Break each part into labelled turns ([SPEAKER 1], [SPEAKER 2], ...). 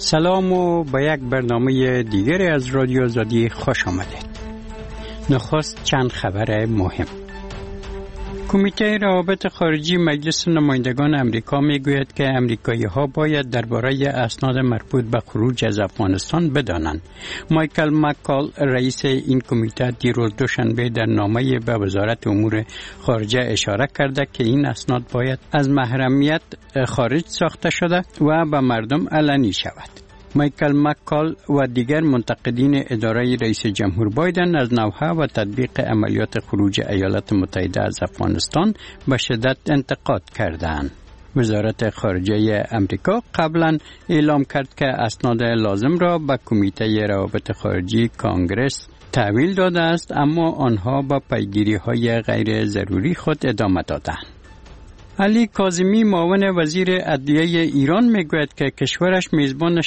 [SPEAKER 1] سلام و به یک برنامه دیگر از رادیو آزادی خوش آمدید. نخست چند خبر مهم. کمیته روابط خارجی مجلس نمایندگان امریکا میگوید که امریکایی‌ها باید درباره اسناد مربوط به خروج از افغانستان بدانند. مایکل مکال رئیس این کمیته دیروز دوشنبه در نامه‌ای به وزارت امور خارجه اشاره کرده که این اسناد باید از محرمیت خارج ساخته شده و به مردم علنی شود. مایکل مکال و دیگر منتقدین اداره رئیس جمهور بایدن از نوحه و تطبیق عملیات خروج ایالات متحده از افغانستان به شدت انتقاد کردند. وزارت خارجه امریکا قبلا اعلام کرد که اسناد لازم را به کمیته روابط خارجی کانگرس تحویل داده است، اما آنها با پیگیری‌های غیر ضروری خود ادامه دادند. علی کاظمی معاون وزیر عدلیه ایران میگوید که کشورش میزبان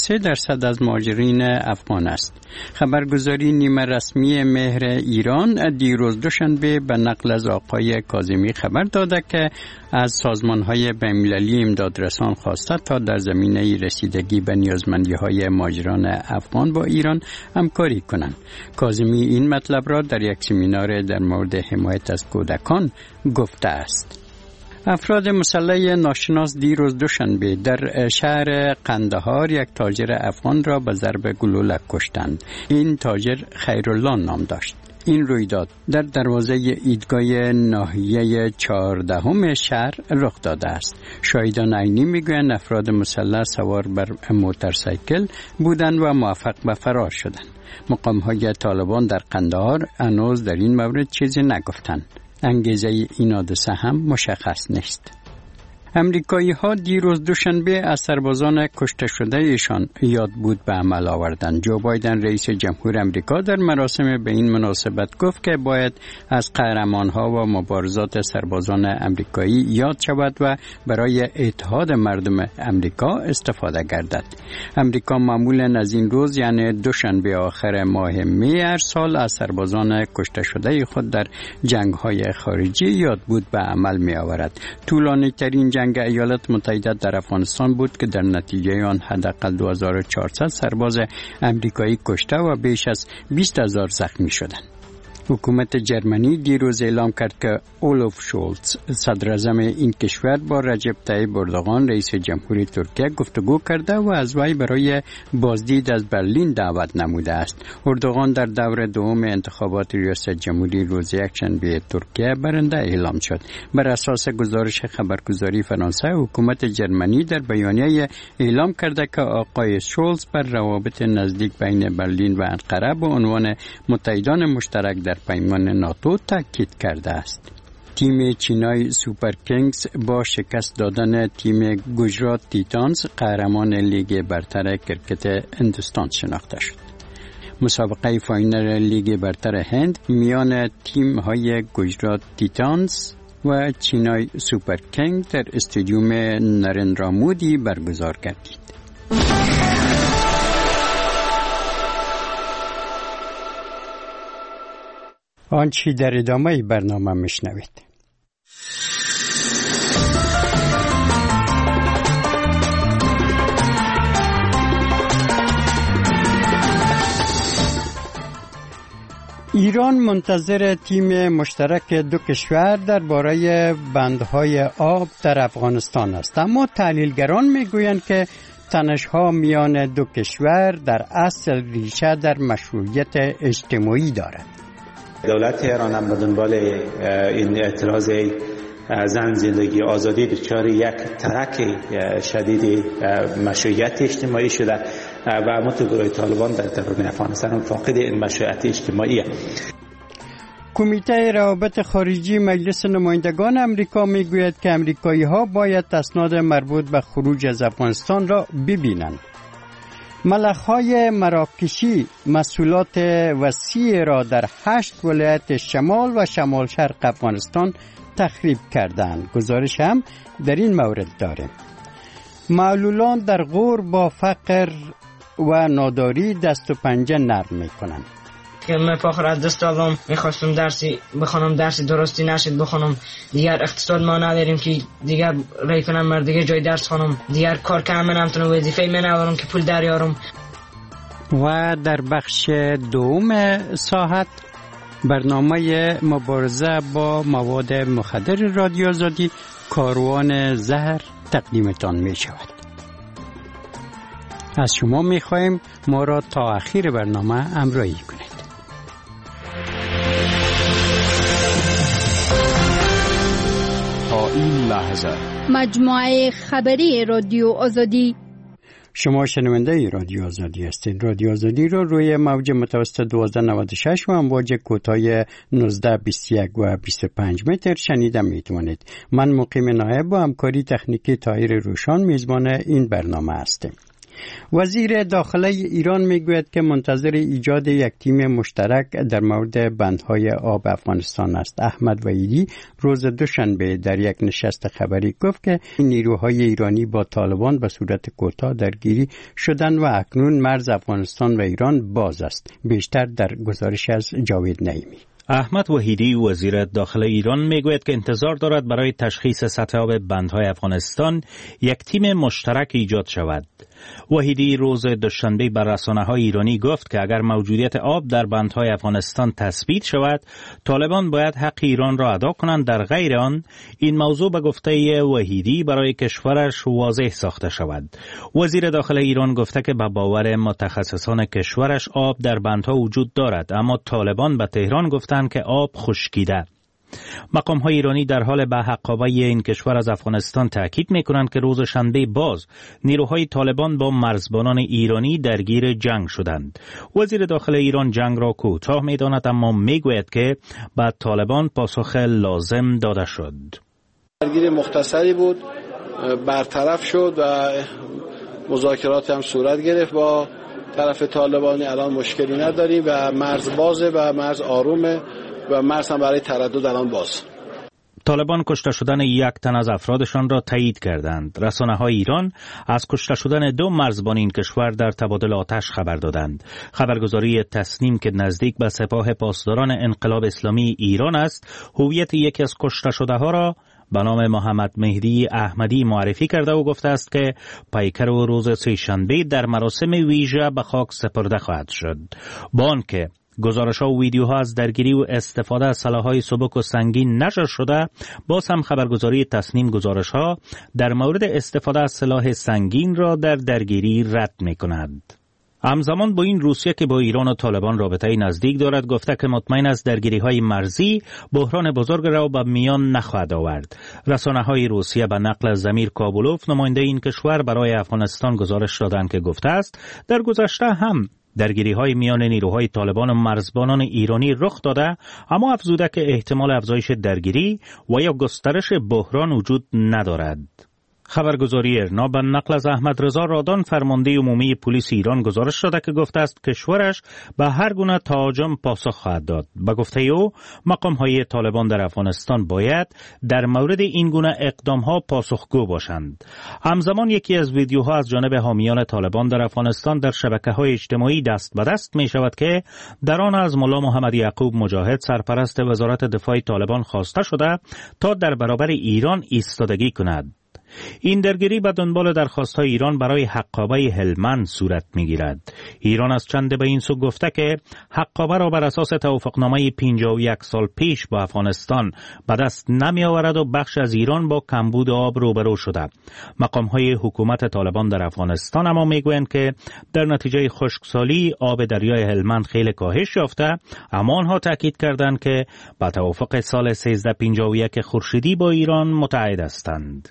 [SPEAKER 1] 63% از مهاجرین افغان است. خبرگزاری نیمه رسمی مهر ایران دیروز دوشنبه به نقل از آقای کاظمی خبر داده که از سازمان‌های بین‌المللی امدادرسان خواسته تا در زمینه رسیدگی به نیازمندی‌های مهاجران افغان با ایران همکاری کنند. کاظمی این مطلب را در یک سمینار در مورد حمایت از کودکان گفته است. افراد مسلح ناشناس دیروز دوشنبه در شهر قندهار یک تاجر افغان را به ضرب گلوله کشتند. این تاجر خیرالله نام داشت. این رویداد در دروازه ایدگاه ناحیه 14 شهر رخ داده است. شاهدان عینی میگویند افراد مسلح سوار بر موتورسیکل بودند و موفق به فرار شدند. مقام‌های طالبان در قندهار هنوز در این مورد چیزی نگفتند. انگیزه این حادثه هم مشخص نیست. امریکایی‌ها دیروز دوشنبه از سربازان کشته شده ایشان یاد بود به عمل آوردند. جو بایدن رئیس جمهور امریکا در مراسم به این مناسبت گفت که باید از قهرمان‌ها و مبارزات سربازان امریکایی یاد شود و برای اتحاد مردم امریکا استفاده گردد. امریکا معمولاً از این روز یعنی دوشنبه آخر ماه می هر سال از سربازان کشته شده خود در جنگ‌های خارجی یاد بود به عمل می‌آورد. طولانی‌ترین جنگ ایالات متحده در افغانستان بود که در نتیجه آن حداقل 2400 سرباز امریکایی کشته و بیش از 20000 زخمی شدند. حکومت جرمنی دیروز اعلام کرد که اولوف شولز صدر اعظم این کشور با رجب طیب اردوغان رئیس جمهوری ترکیه گفتگو کرده و از وی برای بازدید از برلین دعوت نموده است. اردوغان در دور دوم انتخابات ریاست جمهوری روز یکشنبه ترکیه برنده اعلام شد. بر اساس گزارش خبرگزاری فرانسه، حکومت جرمنی در بیانیه اعلام کرده که آقای شولز بر روابط نزدیک بین برلین و انقره به عنوان متحدان مشترک در پیمان ناتو تاکید کرده است. تیم چینای سوپر کینگز با شکست دادن تیم گجرات تیتانز قهرمان لیگ برتر کرکت هندوستان شناخته شد. مسابقه فاینال لیگ برتر هند میان تیم های گجرات تیتانز و چینای سوپر کینگ در استادیوم نریندرا مودی برگزار گردید. آنچه در ادامه برنامه میشنوید. ایران منتظر تیم مشترک دو کشور درباره بندهای آب در افغانستان است، اما تحلیلگران میگویند که تنش‌ها میان دو کشور در اصل ریشه در مشروعیت اجتماعی دارد.
[SPEAKER 2] دولت ایران هم به دنبال این اعتراض زن زندگی آزادی دچار یک ترک شدید مشروعیت اجتماعی شده و متگروه طالبان در درون افغانستان هم فاقد این مشروعیت اجتماعی است.
[SPEAKER 1] کمیته روابط خارجی مجلس نمایندگان امریکا میگوید که امریکایی‌ها باید اسناد مربوط به خروج از افغانستان را ببینند. ملخ‌های مراکشی مسئولات وسیع را در 8 ولایت شمال و شمال شرق افغانستان تخریب کردند. گزارش هم در این مورد داریم. معلولان در غور با فقر و ناداری دست و پنجه نرم می‌کنند.
[SPEAKER 3] که من فاخر از دست دادم، میخواستم درسی بخونم، درسی درستی نشد بخونم. دیگر اقتصاد ما نداریم که دیگر رای کنم مر دیگه جای درس خونم، دیگر کار کنم نمیتونم، وظیفه من ندارم که پول دریارم.
[SPEAKER 1] و در بخش دوم ساعت برنامه مبارزه با مواد مخدر رادیو آزادی کاروان زهر تقدیمتان می شود. از شما می خواهیم ما را تا آخر برنامه همراهی کنید.
[SPEAKER 4] تا این لحظه
[SPEAKER 5] مجموعه خبری رادیو آزادی.
[SPEAKER 1] شما شنونده رادیو آزادی هستید. رادیو آزادی رو روی موج متوسط 1296 و امواج کوتاه 19 21 و 25 متر شنیده میتونید. من مقیم نایب با همکاری تکنیکی طاهر روشان میزبان این برنامه هستم. وزیر داخله ایران میگوید که منتظر ایجاد یک تیم مشترک در مورد بندهای آب افغانستان است. احمد وحیدی روز دوشنبه در یک نشست خبری گفت که نیروهای ایرانی با طالبان به صورت کوتاه درگیری شدند و اکنون مرز افغانستان و ایران باز است. بیشتر در گزارش از جاوید نعیمی.
[SPEAKER 6] احمد وحیدی وزیر داخله ایران میگوید که انتظار دارد برای تشخیص سطح آب بندهای افغانستان یک تیم مشترک ایجاد شود. وحیدی روز دوشنبه بر رسانه‌های ایرانی گفت که اگر موجودیت آب در بندهای افغانستان تثبیت شود، طالبان باید حق ایران را ادا کنند، در غیر آن این موضوع به گفته وحیدی برای کشورش واضح ساخته شود. وزیر داخله ایران گفته که به باور متخصصان کشورش آب در بندها وجود دارد، اما طالبان به تهران گفتند که آب خشکیده. مقام‌های ایرانی در حال به حقابه این کشور از افغانستان تاکید می‌کنند که روز شنبه باز نیروهای طالبان با مرزبانان ایرانی درگیر جنگ شدند. وزیر داخله ایران جنگ را کوتاه می‌داند، اما می‌گوید که به طالبان پاسخ لازم داده شد.
[SPEAKER 7] درگیری مختصری بود، برطرف شد و مذاکرات هم صورت گرفت با طرف طالبانی. الان مشکلی نداریم و مرز بازه و مرز آرومه و مرز هم برای تردد الان باز.
[SPEAKER 6] طالبان کشته شدن یک تن از افرادشان را تایید کردند. رسانه‌های ایران از کشته شدن 2 مرزبان این کشور در تبادل آتش خبر دادند. خبرگزاری تسنیم که نزدیک به سپاه پاسداران انقلاب اسلامی ایران است، هویت یکی از کشته شده‌ها را به نام محمد مهدی احمدی معرفی کرده و گفته است که پیکر و روز سه‌شنبه در مراسم ویژه به خاک سپرده خواهد شد. با آنکه گزارش‌ها و ویدیوها از درگیری و استفاده از سلاح‌های سبک و سنگین نشر شده، باز هم خبرگزاری تسنیم گزارش‌ها در مورد استفاده از سلاح سنگین را در درگیری رد می‌کند. همزمان با این روسیه که با ایران و طالبان رابطه نزدیک دارد گفته که مطمئن است درگیری‌های مرزی بحران بزرگ را به میان نخواهد آورد. رسانه‌های روسیه به نقل زمیر کابولوف نماینده این کشور برای افغانستان گزارش دادند که گفته است در گذشته هم درگیری‌های میان نیروهای طالبان و مرزبانان ایرانی رخ داده، اما افزوده که احتمال افزایش درگیری و یا گسترش بحران وجود ندارد. خبرگزاری ارنا به نقل از احمد رضا رادان فرمانده عمومی پلیس ایران گزارش داده که گفته است کشورش به هر گونه تهاجم پاسخ خواهد داد. به گفته او مقام‌های طالبان در افغانستان باید در مورد این گونه اقدام‌ها پاسخگو باشند. همزمان یکی از ویدیوها از جانب حامیان طالبان در افغانستان در شبکه‌های اجتماعی دست به دست می‌شود که در آن از ملا محمد یعقوب مجاهد سرپرست وزارت دفاع طالبان خواسته شده تا در برابر ایران ایستادگی کند. این درگیری به دنبال درخواست‌های ایران برای حقابه هلمند صورت می‌گیرد. ایران از چند به این سو گفته که حقابه را بر اساس توافقنامه 51 سال پیش با افغانستان به دست نمی‌آورد و بخش از ایران با کمبود آب روبرو شده. مقام‌های حکومت طالبان در افغانستان اما می‌گویند که در نتیجه خشکسالی آب دریای هلمند خیلی کاهش یافته، اما آنها تاکید کردند که با توافق سال 1351 خورشیدی با ایران متعهد هستند.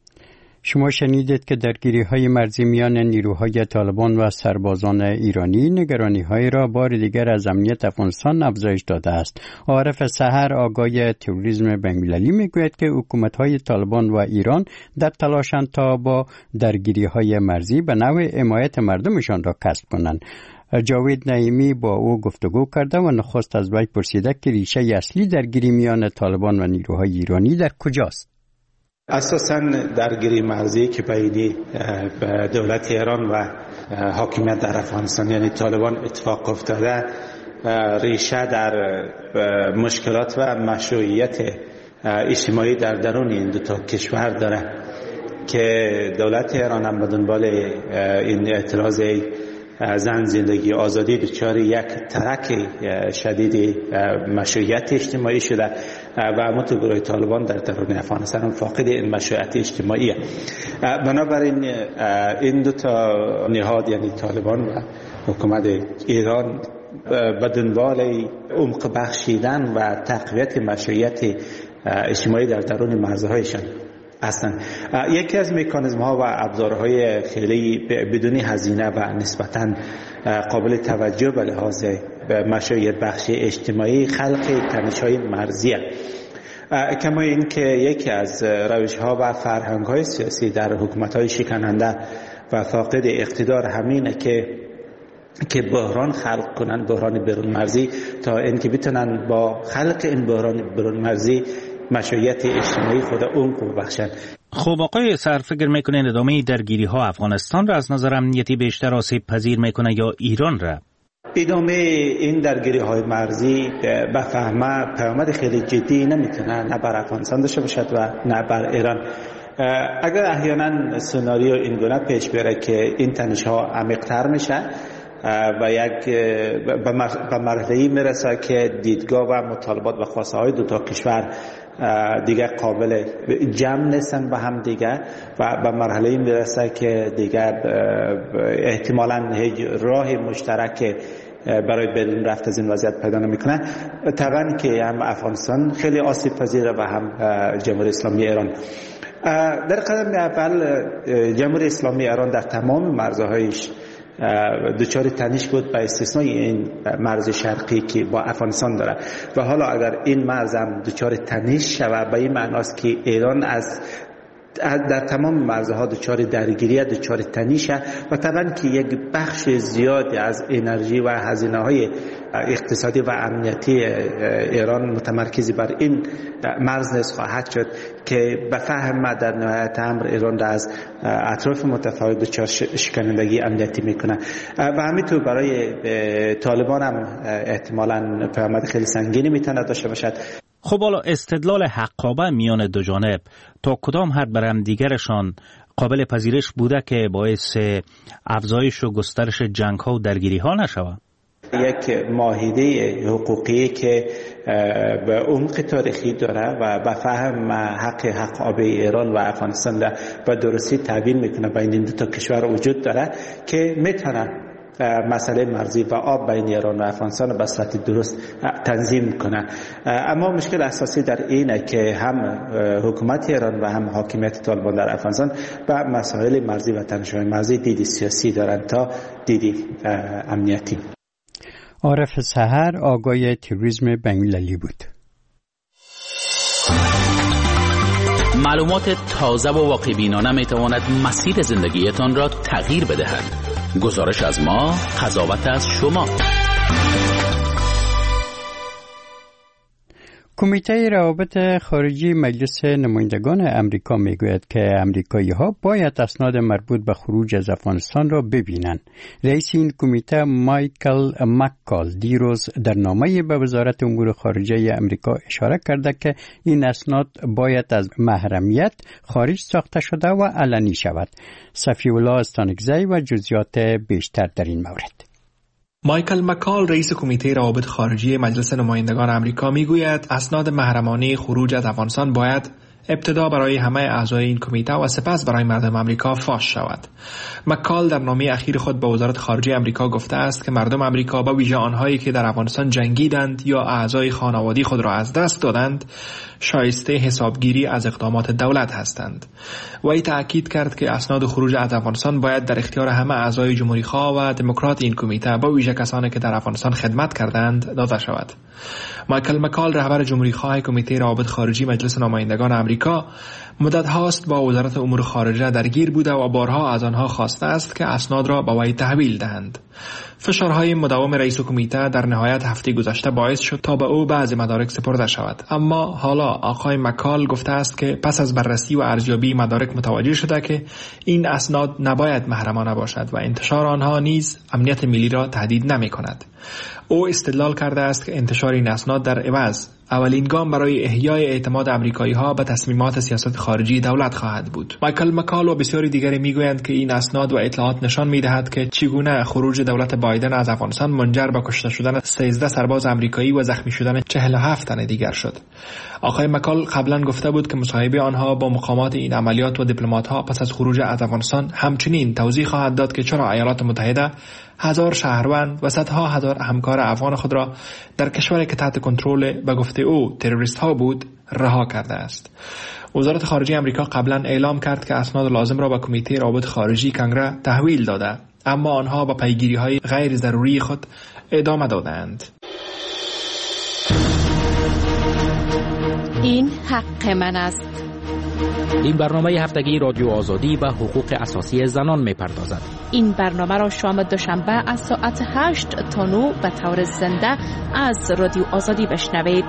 [SPEAKER 1] شما شنیدید که درگیری‌های مرزی میان نیروهای طالبان و سربازان ایرانی نگرانی‌های را بار دیگر از امنیت افغانستان افزایش داده است. عارف سحر آگای تروریسم بین‌المللی میگوید که حکومت‌های طالبان و ایران در تلاشند تا با درگیری‌های مرزی به نوع حمایت مردمشان را کسب کنند. جاوید نعیمی با او گفتگو کرده و نخست از وی پرسیده که ریشه اصلی درگیری میان طالبان و نیروهای ایرانی در کجاست؟
[SPEAKER 2] اساساً درگیری مرزی که بین دولت ایران و حاکمیت در افغانستان یعنی طالبان اتفاق افتاده ریشه در مشکلات و مشروعیت اجتماعی در درون این دو تا کشور داره که دولت ایران هم به دنبال این اعتراض زن زندگی آزادی دچار یک ترک شدید مشروعیت اجتماعی شده و همونطور گروه طالبان در درون افغانستان فاقد این مشروعیت اجتماعی. بنابراین این دو تا نهاد یعنی طالبان و حکومت ایران به دنبال عمق بخشیدن و تقویت مشروعیت اجتماعی در درون مرزهایشان هستند. یکی از مکانیزم ها و ابزارهای خیلی بدون هزینه و نسبتاً قابل توجه به لحاظ مشروعیت بخشی اجتماعی خلق تنش‌های مرزی است. کما اینکه یکی از روش ها و فرهنگ های سیاسی در حکومت های شکننده و فاقد اقتدار همینه که بحران خلق کنن، بحران بیرون مرزی، تا اینکه بتونن با خلق این بحران بیرون مرزی مشروعیت اجتماعی خود عمق ببخشند.
[SPEAKER 6] خب آقای سر فکر میکنین ادامه درگیری ها افغانستان را از نظر امنیتی بیشتر آسیب پذیر میکنه یا ایران را؟
[SPEAKER 2] ادامه این درگیری های مرزی به فهمه پیامد خیلی جدی نمیتونه نه بر افغانستان داشته باشد و نه بر ایران. اگر احیانا سناریو این گونه پیش بره که این تنش ها عمیق‌تر میشه و یک به مرحله‌ای میرسه که دیدگاه و مطالبات و خواسته های دو تا کشور دیگه قابل جمع نیستن به هم دیگه و به مرحله‌ای میرسه که دیگه احتمالاً هیچ راه مشترک برای بیرون رفت از این وضعیت پیدا نمیکنه. طبعا که هم افغانستان خیلی آسیب پذیره و هم جمهوری اسلامی ایران. در قدم اول جمهوری اسلامی ایران در تمام مرزهایش دچار تنش بود به استثنای این مرز شرقی که با افغانستان داره و حالا اگر این مرز هم دچار تنش شود به این معناست که ایران در تمام مرزها دچار درگیری دچار تنشه و طبعا که یک بخش زیادی از انرژی و هزینه‌های اقتصادی و امنیتی ایران متمرکز بر این مرز نیز خواهد شد که به فهم در نهایت امر ایران را از اطراف متفاوت دچار شکنندگی امنیتی میکنه و همینطور برای طالبان هم احتمالاً پیامد خیلی سنگینی میتونه داشته باشد.
[SPEAKER 6] خب حالا استدلال حقابه میان دو جانب تا کدام حد بر هم دیگرشان قابل پذیرش بوده که باعث افزایش و گسترش جنگ ها و درگیری ها نشود؟
[SPEAKER 2] یک معاهده حقوقی که به عمق تاریخی داره و به فهم حق آبی ایران و افغانستان را به درستی تعبیر میکنه بین این دو تا کشور وجود داره که میتونه مسئله مرزی و آب بین ایران و افغانستان به صورت درست تنظیم کنه. اما مشکل اساسی در اینه که هم حکومت ایران و هم حاکمیت طالبان در افغانستان به مسائل مرزی و تنش‌های مرزی دیدی سیاسی دارند تا دیدی امنیتی.
[SPEAKER 1] عارف سحر آگای تروریسم بین‌المللی بود.
[SPEAKER 8] معلومات تازه و واقع بینانه می تواند مسیر زندگیتان را تغییر بدهد. گزارش از ما، قضاوت از شما.
[SPEAKER 1] کمیته روابط خارجی مجلس نمایندگان امریکا میگوید که امریکایی‌ها باید اسناد مربوط به خروج از افغانستان را ببینند. رئیس این کمیته مایکل مکال دیروز در نامه‌ای به وزارت امور خارجه امریکا اشاره کرده که این اسناد باید از محرمیت خارج ساخته شده و علنی شود. صفی‌الله استانکزی و جزئیات بیشتر در این مورد.
[SPEAKER 9] مایکل مکال رئیس کمیته روابط خارجی مجلس نمایندگان آمریکا میگوید اسناد محرمانه خروج از افغانستان باید ابتدا برای همه اعضای این کمیته و سپس برای مردم آمریکا فاش شود. مکال در نامه اخیر خود به وزارت خارجه آمریکا گفته است که مردم آمریکا به ویژه آنهایی که در افغانستان جنگیدند یا اعضای خانوادگی خود را از دست دادند شایسته حسابگیری از اقدامات دولت هستند. وی تأکید کرد که اسناد خروج از افغانستان باید در اختیار همه اعضای جمهوری‌خواه و دموکرات این کمیته به ویژه کسانی که در افغانستان خدمت کردند داده شود. مایکل مکال رهبر جمهوری‌خواه کمیته روابط خارجی مجلس نمایندگان آمریکا آمریکا مدت هاست با وزارت امور خارجه درگیر بوده و بارها از آنها خواسته است که اسناد را به وی تحویل دهند. فشارهای مداوم رئیس کمیته در نهایت هفته گذشته باعث شد تا به او بعضی مدارک سپرده شود، اما حالا آقای مکال گفته است که پس از بررسی و ارزیابی مدارک متوجه شده که این اسناد نباید محرمانه باشد و انتشار آنها نیز امنیت ملی را تهدید نمی کند. او استدلال کرده است که انتشار این اسناد در عوض اولین گام برای احیای اعتماد آمریکایی‌ها به تصمیمات سیاست خارجی دولت خواهد بود. مایکل مکال و بسیاری دیگری میگویند که این اسناد و اطلاعات نشان می‌دهد که چگونه خروج دولت بایدن از افغانستان منجر به کشته شدن 13 سرباز آمریکایی و زخمی شدن 47 تن دیگر شد. آقای مکال قبلا گفته بود که مصاحبه آنها با مقامات این عملیات و دیپلمات‌ها پس از خروج از افغانستان همچنین توضیح خواهد داد که چرا ایالات متحده هزار شهروند و صدها هزار همکار افغان خود را در کشوری که تحت کنترل به گفته او تروریست ها بود رها کرده است. وزارت خارجه آمریکا قبلا اعلام کرد که اسناد لازم را به کمیته روابط خارجی کنگره تحویل داده، اما آنها با پیگیری های غیر ضروری خود ادامه دادند.
[SPEAKER 10] این حق من است.
[SPEAKER 8] این برنامه هفتگی رادیو آزادی و حقوق اساسی زنان می‌پردازد.
[SPEAKER 10] این برنامه را شام دوشنبه از ساعت 8 تا 9 به طور زنده از رادیو آزادی بشنوید.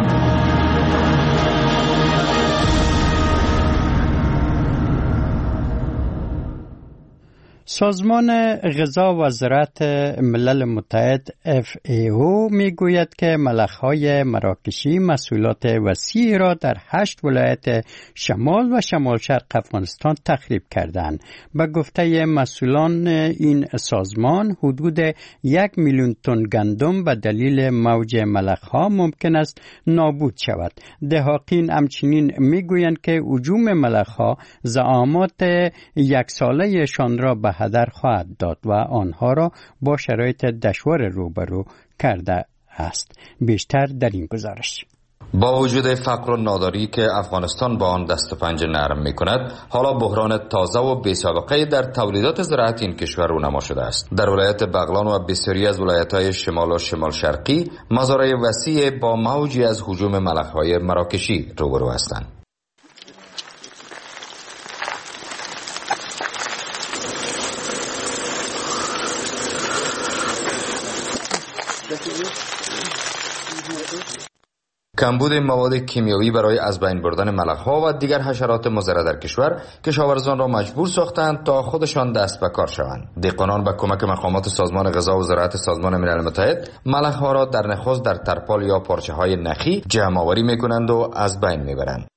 [SPEAKER 1] سازمان غذا و زراعت ملل متحد FAO میگوید که ملخ‌های مراکشی محصولات وسیعی را در 8 ولایت شمال و شمال شرق افغانستان تخریب کردند. به گفته مسئولان این سازمان حدود 1 میلیون تن گندم به دلیل موج ملخ‌ها ممکن است نابود شود. دهاقین همچنین میگویند که هجوم ملخ‌ها زعامات یک ساله‌شان را به هدر خواهد داد و آنها را با شرایط دشوار روبرو کرده است. بیشتر در این گزارش.
[SPEAKER 11] با وجود فقر و ناداری که افغانستان با آن دست و پنجه نرم می کند، حالا بحران تازه و بی سابقه در تولیدات زراعتی این کشور رونما شده است. در ولایت بغلان و بسیاری از ولایت‌های شمال و شمال شرقی مزارع وسیع با موجی از هجوم ملخ‌های مراکشی روبرو هستند. کمبود مواد کیمیایی برای از بین بردن ملخ‌ها و دیگر حشرات مضر در کشور کشاورزان را مجبور ساختند تا خودشان دست به کار شوند. دهقانان با کمک مقامات سازمان غذا و زراعت سازمان ملل متحد ملخ‌ها را در نخست در ترپال یا پارچه‌های نخی جمع آوری می‌کنند و از بین می‌برند.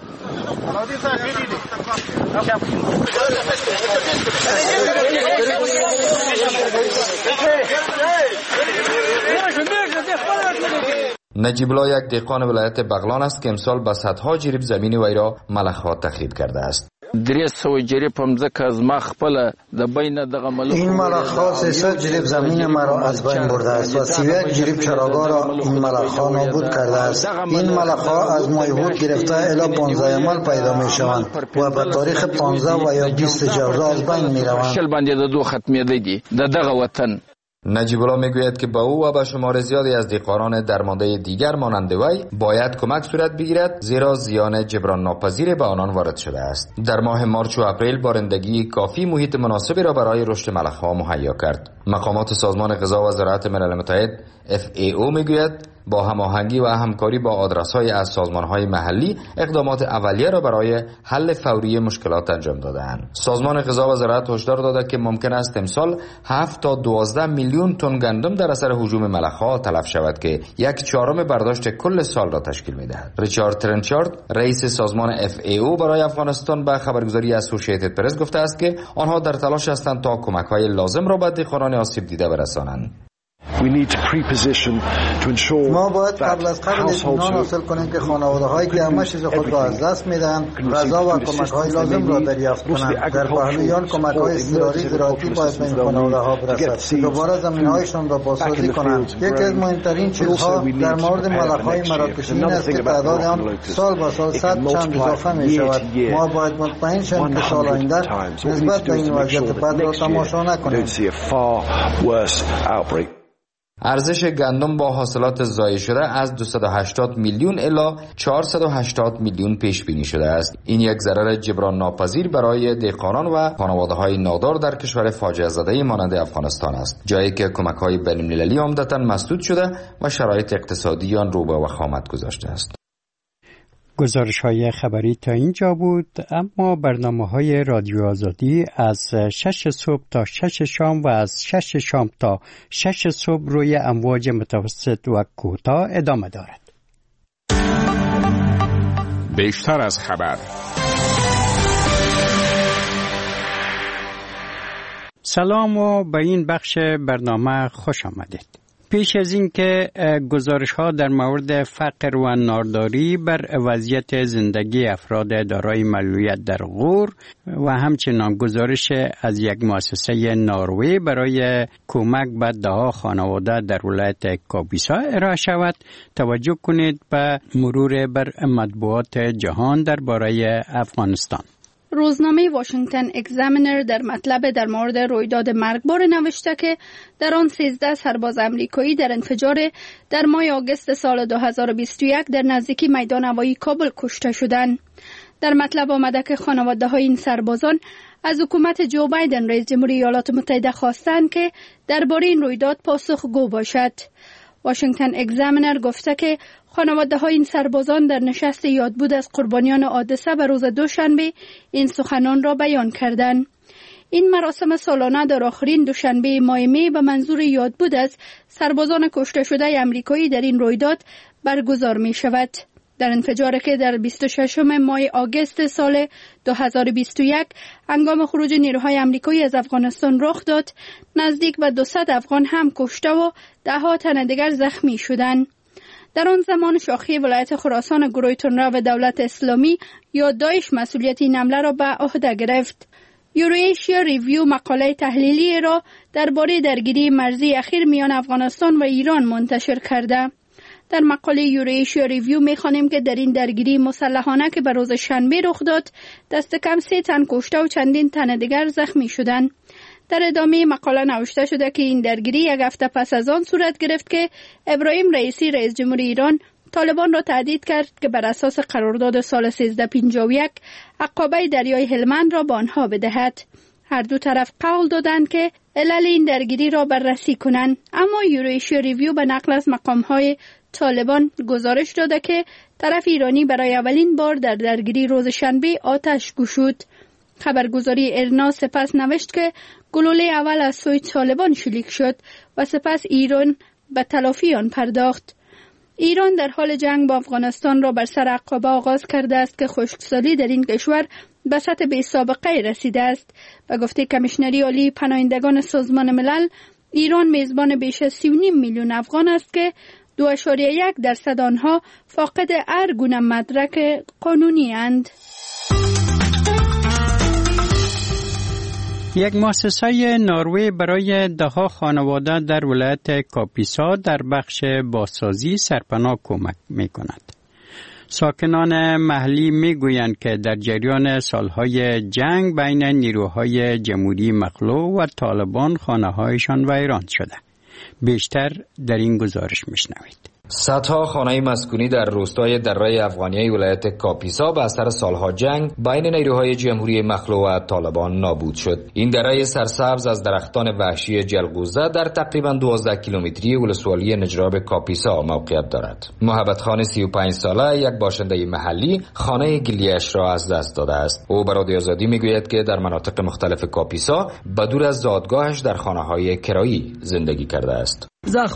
[SPEAKER 11] نجیب الله یک دهقان ولایت بغلان است که امسال به صدها جریب زمین وی را ملخ‌ها تخریب کرده است.
[SPEAKER 12] 300 جریب پمزک از ما خپل د بین دغه ملخ
[SPEAKER 13] این ملخ‌ها 300 جریب زمین مرا از بین برده است و 31 جریب چراگاه را این ملخ‌ها نابود کرده است. این ملخ‌ها از مایهود گرفته الی 15 مال پیدا می‌شوند و به تاریخ 15 و یا 20 جوزا از بین می‌روند.
[SPEAKER 12] شل باندې د دوه ختمېدې دي د دغه وطن.
[SPEAKER 11] نجیب الله میگوید که به او و به شمار زیادی از دهقانان درمانده دیگر مانند وی باید کمک صورت بگیرد، زیرا زیان جبران ناپذیر به آنان وارد شده است. در ماه مارچ و اپریل بارندگی کافی محیط مناسبی را برای رشد ملخ‌ها مهیا کرد. مقامات سازمان غذا و زراعت ملل متحد FAO میگوید با هماهنگی و همکاری با آدرس‌های از سازمان‌های محلی اقدامات اولیه را برای حل فوری مشکلات انجام داده‌اند. سازمان غذا و زراعت هشدار داده که ممکن است امسال 7 تا 12 میلیون تن گندم در اثر هجوم ملخ‌ها تلف شود که 1/4 برداشت کل سال را تشکیل می‌دهد. ریچارد ترنچارد رئیس سازمان FAO برای افغانستان به خبرگزاری اسوسییتد پرس گفته است که آنها در تلاش هستند تا کمک‌های لازم را به دهقانان آسیب دیده برسانند.
[SPEAKER 13] ما باید قبل از قبل اطمینان حاصل کنیم که خانواده‌هایی که همه چیز خود را از دست میدن غذا و کمک‌های لازم را دریافت کنند. در پهلویان کمک‌های اضطراری زراعتی باید به این خانواده‌ها برسد که دوباره زمین‌هایشان را بازسازی کنند. یکی از مهمترین چیزها در مورد ملخ‌های مراکشی این است که تعداد آن سال به سال 100 چند اضافه می‌شود. ما باید مطمئن شویم که سال آینده نسبت به این وضعیت بد را تماشا نکنیم.
[SPEAKER 11] ارزش گندم با حاصلات ضایع شده از 280 میلیون الی 480 میلیون پیش بینی شده است. این یک ضرر جبران ناپذیر برای دهقانان و خانواده‌های نادار در کشور فاجعه زده مانند افغانستان است، جایی که کمک‌های بین‌المللی عمدتاً مسدود شده و شرایط اقتصادی آن رو به وخامت گذاشته است.
[SPEAKER 1] گزارش‌های خبری تا اینجا بود، اما برنامه‌های رادیو آزادی از 6 صبح تا 6 شام و از 6 شام تا 6 صبح روی امواج متوسط و کوتاه ادامه دارد.
[SPEAKER 4] بیشتر از خبر.
[SPEAKER 1] سلام و به این بخش برنامه خوش آمدید. پیش از این که گزارش‌ها در مورد فقر و نارداری بر وضعیت زندگی افراد دارای معلولیت در غور و همچنان گزارش از یک مؤسسه نروژی برای کمک به ده‌ها خانواده در ولایت کاپیسا ارائه شود، توجه کنید به مرور بر مطبوعات جهان درباره افغانستان.
[SPEAKER 5] روزنامه واشنگتن اگزامینر در مطلب در مورد رویداد مرگبار نوشته که در آن 13 سرباز امریکایی در انفجار در ماه آگوست سال 2021 در نزدیکی میدان هوایی کابل کشته شدند. در مطلب آمده که خانواده‌های این سربازان از حکومت جو بایدن رئیس جمهوری ایالات متحده خواستند که درباره این رویداد پاسخگو باشد. واشنگتن اگزامینر گفته که خانواده‌های این سربازان در نشست یادبود از قربانیان حادثه به روز دوشنبه این سخنان را بیان کردند. این مراسم سالانه در آخرین دوشنبه ماه می به منظور یادبود از سربازان کشته شده آمریکایی در این رویداد برگزار می شود. در انفجاری که در 26 ماه آگوست سال 2021 هنگام خروج نیروهای آمریکایی از افغانستان رخ داد، نزدیک به 200 افغان هم کشته و ده‌ها تن دیگر زخمی شدند. در آن زمان شاخه ولایت خراسان گروه تندرو و دولت اسلامی یا داعش مسئولیت این حمله را به عهده گرفت. یورویشیا ریویو مقاله تحلیلی را درباره درگیری مرزی اخیر میان افغانستان و ایران منتشر کرده. در مقاله یورویشیا ریویو می‌خوانیم که در این درگیری مسلحانه که به روز شنبه رخ داد، دست کم 3 تن کشته و چندین تن دیگر زخمی شدند. در ادامه مقاله نوشته شده که این درگیری یک هفته پس از آن صورت گرفت که ابراهیم رئیسی رئیس جمهوری ایران طالبان را تهدید کرد که بر اساس قرارداد سال 1351 عقابه دریای هلمند را به آنها بدهد. هر دو طرف قول دادند که علل این درگیری را بررسی کنند، اما یورویشیا ریویو به نقل از مقام‌های طالبان گزارش داده که طرف ایرانی برای اولین بار در درگیری روز شنبه آتش گشود. خبرگزاری ارنا سپس نوشت که گلوله اول از سوی طالبان شلیک شد و سپس ایران به تلافی آن پرداخت. ایران در حال جنگ با افغانستان را بر سر عقابه آغاز کرده است که خشکسالی در این کشور به سطح بی سابقه رسیده است. به گفته کمیشنری عالی پناهندگان سازمان ملل، ایران میزبان بیش از 3.5 میلیون افغان است که 2.1% آنها فاقد هر گونه مدرک قانونی اند.
[SPEAKER 1] یک مؤسسه نروژی برای ده‌ها خانواده در ولایت کاپیسا در بخش بازسازی سرپناه کمک می‌کند. ساکنان محلی می‌گویند که در جریان سالهای جنگ بین نیروهای جمهوری مخلوع و طالبان خانه‌هایشان ویران شده. بیشتر در این گزارش می‌شنوید.
[SPEAKER 11] صدها خانه مسکونی در روستای دره افغانیه ولایت کاپیسا به اثر سالها جنگ بین نیروهای جمهوری مخلوع و طالبان نابود شد. این دره سرسبز از درختان وحشی جلغوزه در تقریباً 12 کیلومتری ولسوالی نجراب کاپیسا موقعیت دارد. محبت خان 35 ساله یک باشنده محلی خانه گلیش را از دست داده است. او به رادیو آزادی میگوید که در مناطق مختلف کاپیسا بدور از زادگاهش در خانه‌های کرایی زندگی کرده است.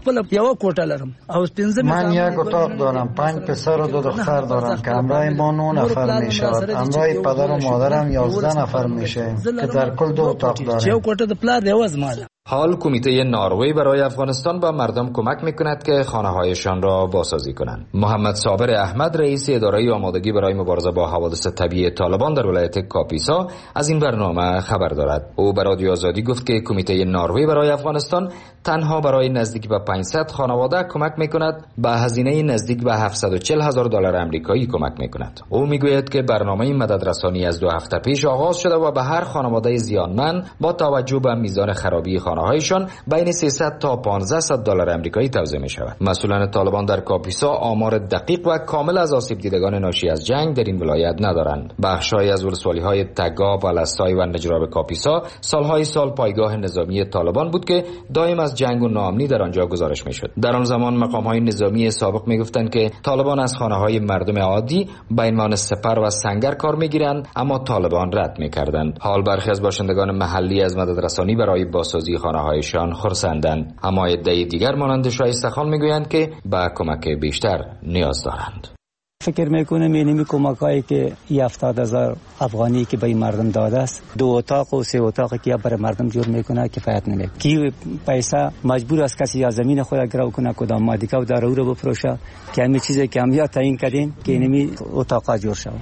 [SPEAKER 13] من یک اتاق دارم، 5 پسر و 2 دختر دارم که همراه ما 9 نفر می شود. همراه پدر و مادرم 11 نفر می شویم که در کل 2 اتاق داریم.
[SPEAKER 11] حال کمیته نروژی برای افغانستان با مردم کمک میکند که خانه‌هایشان را بازسازی کنند. محمد صابر احمد رئیس اداره آمادگی برای مبارزه با حوادث طبیعی طالبان در ولایت کاپیسا از این برنامه خبر دارد. او به رادیو آزادی گفت که کمیته نروژی برای افغانستان تنها برای نزدیک به 500 خانواده کمک میکند، به هزینه نزدیک به $740,000 آمریکایی کمک میکند. او میگوید که برنامه مددرسانی از 2 هفته پیش آغاز شده و به هر خانواده زیانمند با توجه به میزان خرابی خانه‌هایشان بین 300 تا 1500 دلار آمریکایی توزیع می‌شود. مسئولان طالبان در کاپیسا آمار دقیق و کامل از آسیب دیدگان ناشی از جنگ در این ولایت ندارند. بخش‌هایی از ولسوالی‌های تگاب، الستای و نجراب کاپیسا سالهای سال پایگاه نظامی طالبان بود که دائم از جنگ و ناامنی در آنجا گزارش می‌شد. در آن زمان مقام‌های نظامی سابق می‌گفتند که طالبان از خانه‌های مردم عادی به عنوان سپر و سنگر کار می‌گیرند، اما طالبان رد می‌کردند. حال برخی از باشندگان محلی از مددرسانی برای بازسازی خانه‌هایشان خرسندند، اما عده دیگر مانند شایسته خان می‌گویند که به کمک بیشتر نیاز دارند.
[SPEAKER 14] فکر میکنم اینمی کمکایی که 70,000 افغانی که به این مردم داده است، 2 اتاق و 3 اتاقی که برای مردم جور میکنه کفایت نمیکنه. کی پیسه مجبور است کسی یا زمین خود گرو کنه کدام مادیکا و دارو رو بفروشه که همین چیزی که هم یا تعیین کردیم که اینمی اتاقا جور شود.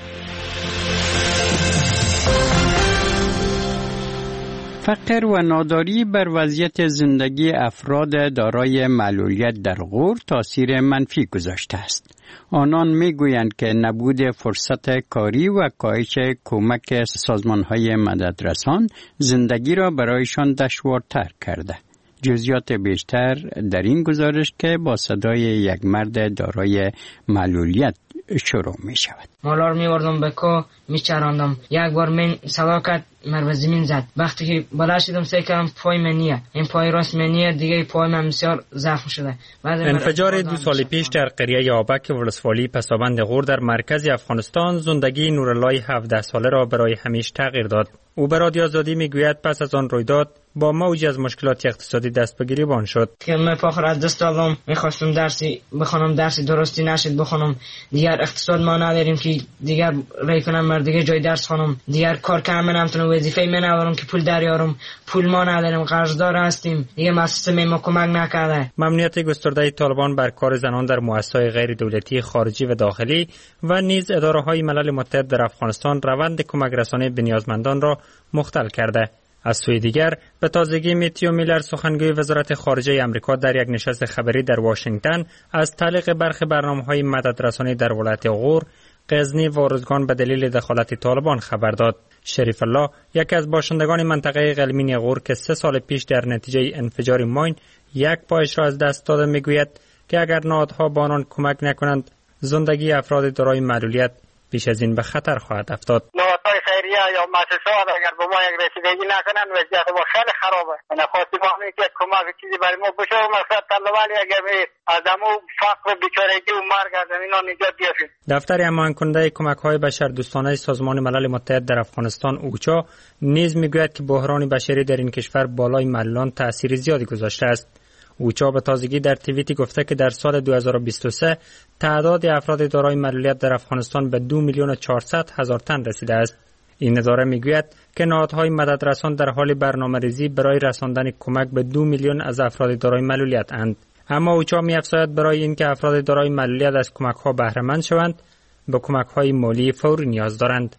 [SPEAKER 1] فقر و ناداری بر وضعیت زندگی افراد دارای معلولیت در غور تاثیر منفی گذاشته است. آنان میگویند که نبود فرصت کاری و کاهش کمک سازمان‌های مددرسان زندگی را برایشان دشوارتر کرده. جزئیات بیشتر در این گزارش که با صدای یک مرد دارای معلولیت شروع می شود.
[SPEAKER 3] مالار می وردم به کو می چراندم. یک بار من سواکت مر به زمین زد. وقتی که بالا شدم سعی کردم پای من نیه. این پای راست من نیه، دیگه پای من بسیار زخم شده.
[SPEAKER 15] انفجار 2 سال پیش در قریه آبک ولسوالی پسابند غور در مرکز افغانستان زندگی نورالله 17 ساله را برای همیشه تغییر داد. او به رادیو آزادی میگوید پس از آن رویداد با موج از مشکلات اقتصادی دست به گریبان شد.
[SPEAKER 3] که من فاخر از دست دادم، میخواستم درسی بخونم، درسی درستی نشد بخونم. دیگر اقتصاد ما نداریم که دیگر رای کنم مر دیگه جای درس خونم. دیگر کار کنم نمیتونم، وظیفه من ندارم که پول دریارم. پول ما نداریم، قرضدار هستیم. دیگه مؤسسه ما کمک نکرده.
[SPEAKER 15] ممنوعیت گسترده طالبان بر کار زنان در مؤسسات غیر دولتی خارجی و داخلی و نیز اداره‌های ملل متحد در افغانستان روند کمک رسانی به نیازمندان را مختل کرده. از سوی دیگر به تازگی میتیو میلر سخنگوی وزارت خارجه آمریکا در یک نشست خبری در واشنگتن از تعلیق برخی برنامه‌های مددرسانی در ولایت غور، غزنی و ارزگان به دلیل دخالت طالبان خبر داد. شریف الله یکی از باشندگان منطقه قلمین غور که 3 سال پیش در نتیجه انفجار ماین یک پایش را از دست داده میگوید که اگر نهادها با آنان کمک نکنند زندگی افراد دارای معلولیت پیش از این به خطر خواهد افتاد.
[SPEAKER 16] نهادهای خیریه یا مؤسسات اگر به ما یک رسیدگی نکنند وضعیت ما خیلی خرابه. من خواستم که کمک چیزی برای ما بشه و مقصد طلبانی اگر از همون فقر و بیچارگی و مرگ از اینا نجات بیافیم.
[SPEAKER 15] دفتر هماهنگ کننده کمک‌های بشردوستانه سازمان ملل متحد در افغانستان اوچا نیز میگوید که بحران بشری در این کشور بالای معلولان تأثیر زیادی گذاشته است. اوچا به تازگی در توییتی گفته که در سال 2023 تعداد افراد دارای معلولیت در افغانستان به 2,400,000 تن رسیده است. این اداره میگوید که نهادهای مددرسان در حال برنامه‌ریزی برای رساندن کمک به 2 میلیون از افراد دارای معلولیت اند. اما اوچا می‌افزاید برای اینکه افراد دارای معلولیت از کمک‌ها بهره مند شوند، به کمک‌های مالی فوری نیاز دارند.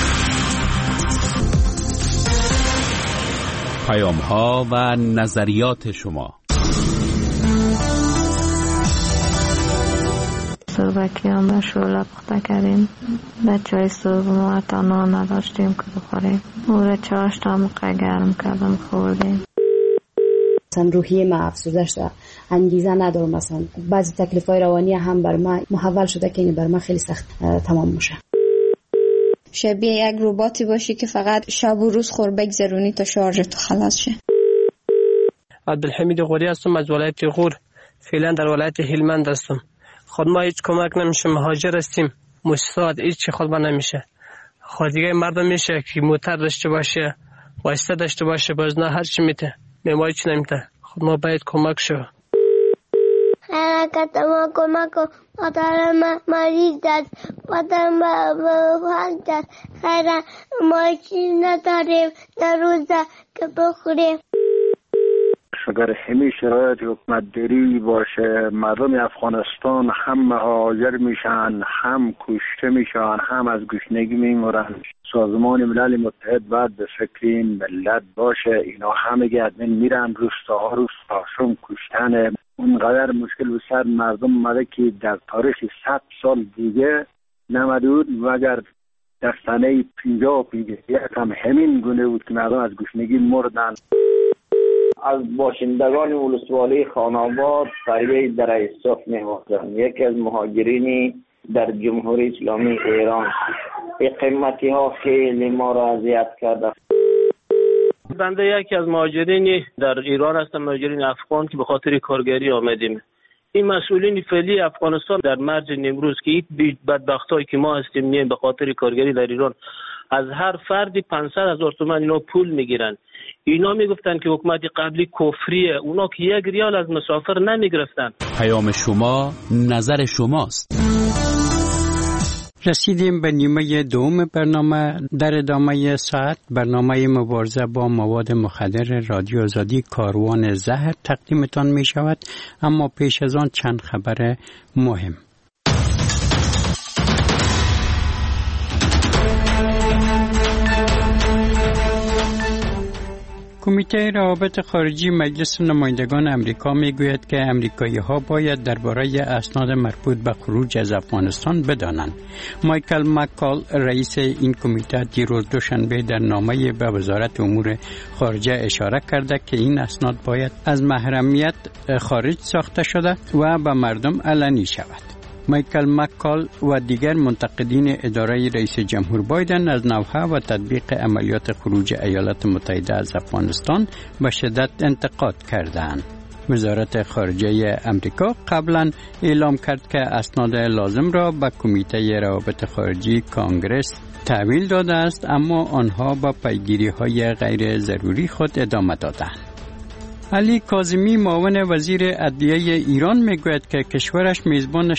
[SPEAKER 8] پیام‌ها و نظریات شما.
[SPEAKER 17] صبحکی هم به شوله پخته کردیم. به چای صبح ما تا نان نداشتیم که بخوریم. او را چاشت هم گرم کردم خوردیم.
[SPEAKER 18] مثلا روحیه ما افسرده شده، انگیزه ندارم. مثلا بعضی تکلیف‌های روانی هم بر ما محول شده که این بر ما خیلی سخت تمام میشه.
[SPEAKER 5] شبیه یک رباتی باشی که فقط شب و روز خور بگذرونی تا شارژت خلاص شه.
[SPEAKER 19] عبدالحمید غوری هستم از ولایت غور. فعلا در ولایت هلمند هستم. خود ما هیچ کمک نمیشه، مهاجر هستیم. مؤسسات هیچ خود ما نمیشه. خود دیگه مردم میشه که موتر داشته باشه، واسطه داشته باشه، باز نه هر چی میته. ما هیچ نمیته. خود ما باید کمک شو.
[SPEAKER 20] حرکت ما کمک و مادر مریض است، مادر بفهمد است. خیلی ما چیز نداریم در روزه که بخوریم.
[SPEAKER 21] اگر همین شرایط حکومت داری باشه، مردم افغانستان هم مهاجر میشن، هم کشته میشن، هم از گشنگی میمرن. سازمان ملل متحد باید به فکر این ملت باشه. اینا همه ادمین میرن روستاها روستاشون کشتن. اونقدر مشکل به سر مردم اومده که در تاریخ 100 سال دیگه نمدود مگر در سنه 50 هم همین گونه بود که مردم از گشنگی مردن.
[SPEAKER 7] از باشندگان ولسوالی خان‌آباد فریاد در ایصاف می‌وازم. یکی از مهاجرین در جمهوری اسلامی ایران. این قیمتی ها خیلی ما را اذیت کرده.
[SPEAKER 22] بنده یکی از مهاجرین در ایران هستم، مهاجرین افغان که به خاطر کارگری آمدیم. این مسئولین فعلی افغانستان در مرز نیمروز که این بدبختایی که ما هستیم نیم به خاطر کارگری در ایران از هر فردی 500,000 تومان اینا پول میگیرن. اینا میگفتن که حکومت قبلی کفریه، اونا که 1 ریال از مسافر نمیگرفتن.
[SPEAKER 8] پیام شما نظر شماست.
[SPEAKER 1] رسیدیم به نیمه دوم برنامه. در ادامه ساعت برنامه مبارزه با مواد مخدر رادیو آزادی کاروان زهر تقدیمتان می شود، اما پیش از آن چند خبر مهم. کمیته روابط خارجی مجلس نمایندگان امریکا میگوید که امریکایی‌ها باید درباره اسناد مربوط به خروج از افغانستان بدانند. مایکل مکال رئیس این کمیته دیروز دوشنبه در نامه‌ای به وزارت امور خارجه اشاره کرده که این اسناد باید از محرمیت خارج ساخته شده و به مردم علنی شود. مایکل مکال و دیگر منتقدین اداره رئیس جمهور بایدن از نوحه و تطبیق عملیات خروج ایالات متحده از افغانستان به شدت انتقاد کردند. وزارت خارجه امریکا قبلا اعلام کرد که اسناد لازم را به کمیته روابط خارجی کانگرس تحویل داده است، اما آنها با پیگیری‌های غیر ضروری خود ادامه دادند. علی کاظمی معاون وزیر عدلیه ایران میگوید که کشورش میزبان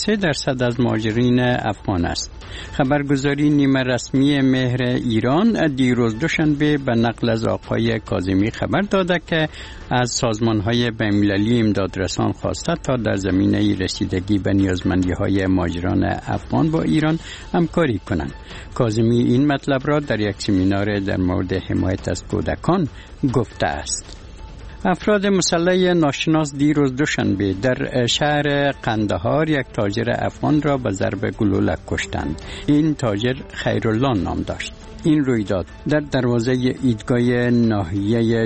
[SPEAKER 1] 63% از مهاجرین افغان است. خبرگزاری نیمه رسمی مهر ایران دیروز دوشنبه به نقل از آقای کاظمی خبر داده که از سازمان‌های بین‌المللی امدادرسان خواسته تا در زمینه رسیدگی به نیازمندی‌های مهاجران افغان با ایران همکاری کنند. کاظمی این مطلب را در یک سمینار در مورد حمایت از کودکان گفته است. افراد مسلح ناشناس دیروز دوشنبه در شهر قندهار یک تاجر افغان را به ضرب گلوله کشتند. این تاجر خیرالله نام داشت. این رویداد در دروازه ایدگاه ناحیه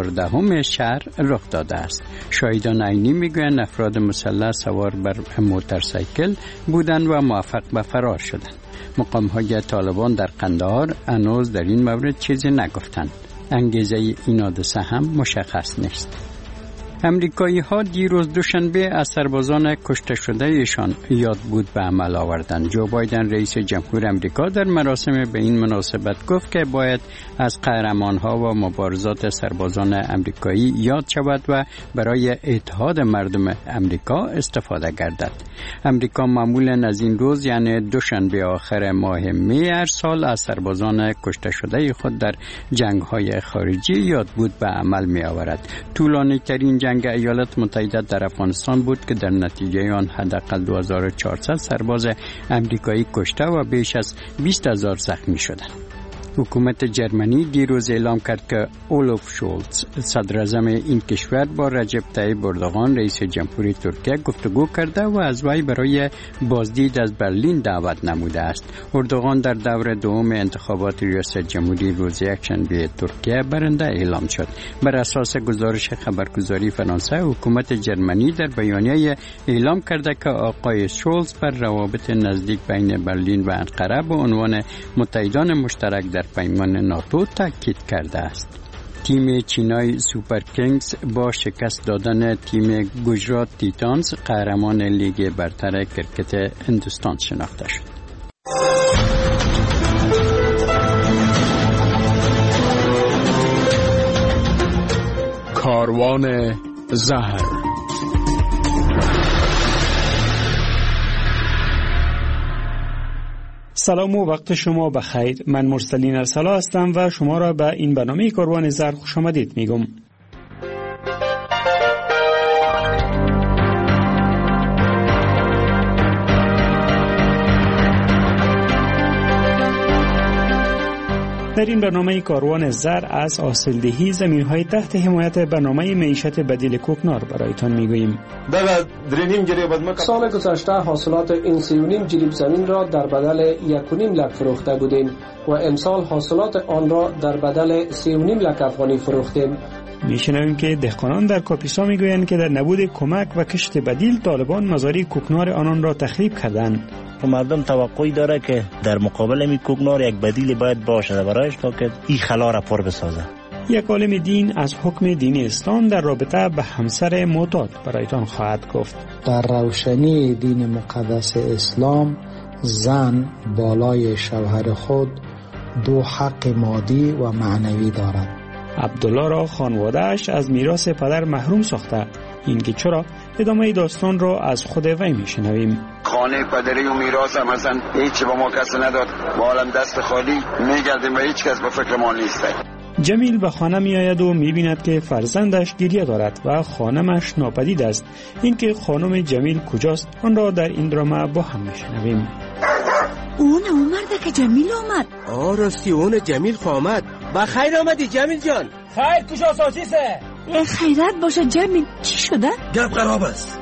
[SPEAKER 1] 14 شهر رخ داده است. شاهدان عینی میگویند افراد مسلح سوار بر موتورسیکل بودند و موفق به فرار شدند. مقام‌های طالبان در قندهار هنوز در این مورد چیزی نگفتند. انگیزه این حادثه هم مشخص نیست. امریکایی‌ها دیروز دوشنبه از سربازان کشته شده ایشان یاد بود به عمل آوردند. جو بایدن رئیس جمهور امریکا در مراسم به این مناسبت گفت که باید از قهرمان‌ها و مبارزات سربازان امریکایی یاد شود و برای اتحاد مردم امریکا استفاده گردد. امریکا معمولاً از این روز یعنی دوشنبه آخر ماه می هر سال از سربازان کشته شده خود در جنگ‌های خارجی یاد بود به عمل می‌آورد. طولانی‌ترین جنگ ایالات متحده در افغانستان بود که در نتیجه آن حداقل 2400 سرباز امریکایی کشته و بیش از 20,000 زخمی شدند. حکومت جرمنی دیروز اعلام کرد که اولوف شولز صدراعظم این کشور با رجب طیب اردوغان رئیس جمهوری ترکیه گفتگو کرده و از وی برای بازدید از برلین دعوت نموده است. اردوغان در دور دوم انتخابات ریاست جمهوری روز یکشنبه ترکیه برنده اعلام شد. بر اساس گزارش خبرگزاری فرانسه، حکومت جرمنی در بیانیه اعلام کرده که آقای شولز بر روابط نزدیک بین برلین و انقره به عنوان متحدان مشترک در پیمان ناتو تاکید کرده است. تیم چینای سوپر کینگز با شکست دادن تیم گجرات تیتانز قهرمان لیگ برتر کرکت هندوستان شناخته شد.
[SPEAKER 4] کاروان زهر.
[SPEAKER 23] سلام و وقت شما بخیر. من مرسلین ارسلا هستم و شما را به این برنامه کاروان زهر خوش آمدید میگم. در این برنامه کاروان زر از حاصلدهی زمین‌های تحت حمایت برنامه معیشت بدیل کوکنار برایتان میگوییم.
[SPEAKER 24] سال گذشته حاصلات این 3.5 جریب زمین را در بدل 1.5 لک فروخته بودیم و امسال حاصلات آن را در بدل 3.5 لک افغانی فروختیم.
[SPEAKER 23] میشنویم که دهقانان در کاپیسا میگویند که در نبود کمک و کشت بدیل طالبان مزارع کوکنار آنان را تخریب کردند.
[SPEAKER 2] مردم توقعی داره که در مقابل این کوکنار یک بدیل باید باشه برایش تا که این خلا را پر بسازه.
[SPEAKER 23] یک عالم دین از حکم دین اسلام در رابطه به همسر معتاد برایتان خواهد گفت.
[SPEAKER 6] در روشنی دین مقدس اسلام زن بالای شوهر خود دو حق مادی و معنوی دارد.
[SPEAKER 23] عبدالله را خانواده‌اش از میراث پدر محروم ساخته. اینکه چرا؟ ادامه داستان را از خود وی میشنویم.
[SPEAKER 9] خانه پدری و میراث هم اصلا هیچ به ما کسی نداد، ما عالم دست خالی میگردیم و هیچ کس به فکر ما نیست.
[SPEAKER 23] جمیل به خانه می آید و می بیند که فرزندش گریه دارد و خانمش ناپدید است. اینکه خانم جمیل کجاست آن را در این درام با هم میشنویم.
[SPEAKER 10] اون مرده که جمیل آمد.
[SPEAKER 25] راستی اون جمیل آمد. بخیر آمدی جمیل جان.
[SPEAKER 10] خیر کجا ساچیسه؟ خیرت باشه جمیل. چی شده؟
[SPEAKER 25] گپ خراب است.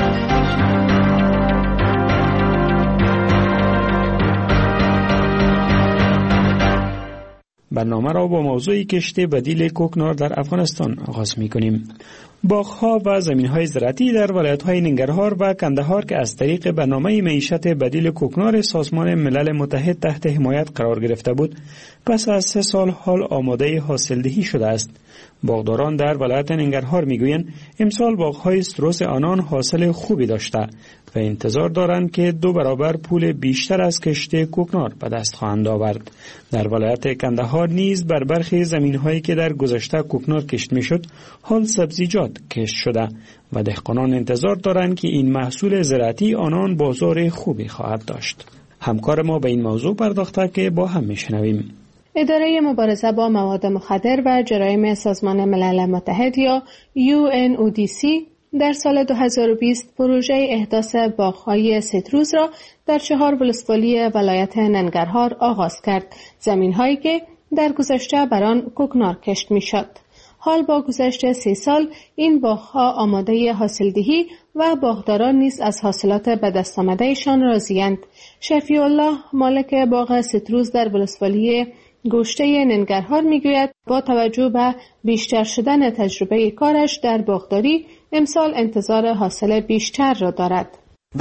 [SPEAKER 23] برنامه را با موضوع کشت بدیل کوکنار در افغانستان آغاز می‌کنیم. باغ‌ها و زمین‌های زراعتی در ولایت‌های ننگرهار و کندهار که از طریق برنامه معیشت بدیل کوکنار سازمان ملل متحد تحت حمایت قرار گرفته بود، پس از 3 سال حال آماده حاصلدهی شده است. باغداران در ولایت ننگرهار می‌گویند امسال باغ‌های استروس آنان حاصل خوبی داشته و انتظار دارند که 2 برابر پول بیشتر از کشت کوکنار به دست خواهند آورد. در ولایت کندهار نیز بر برخی زمین‌هایی که در گذشته کوکنار کشت می‌شد، حال سبزیجات کشت شده و دهقانان انتظار دارند که این محصول زراعتی آنان بازار خوبی خواهد داشت. همکار ما به این موضوع پرداخته که با هم می‌شنویم.
[SPEAKER 26] اداره مبارزه با مواد مخدر و جرایم سازمان ملل متحد یا UNODC در سال 2020 پروژه احداث باغ‌های سیتروس را در 4 ولسوالی ولایت ننگرهار آغاز کرد، زمین‌هایی که در گذشته بر آن کوکنار کشت می‌شد. حال با گذشت 3 سال این باغ‌ها آماده حاصلدهی و باغداران نیز از حاصلات به دست آمدهشان راضی‌اند. شفیع الله مالک باغ سیتروس در ولسوالی گوشته ننگرهار میگوید با توجه به بیشتر شدن تجربه کارش در باغداری امسال انتظار حاصل بیشتر را دارد.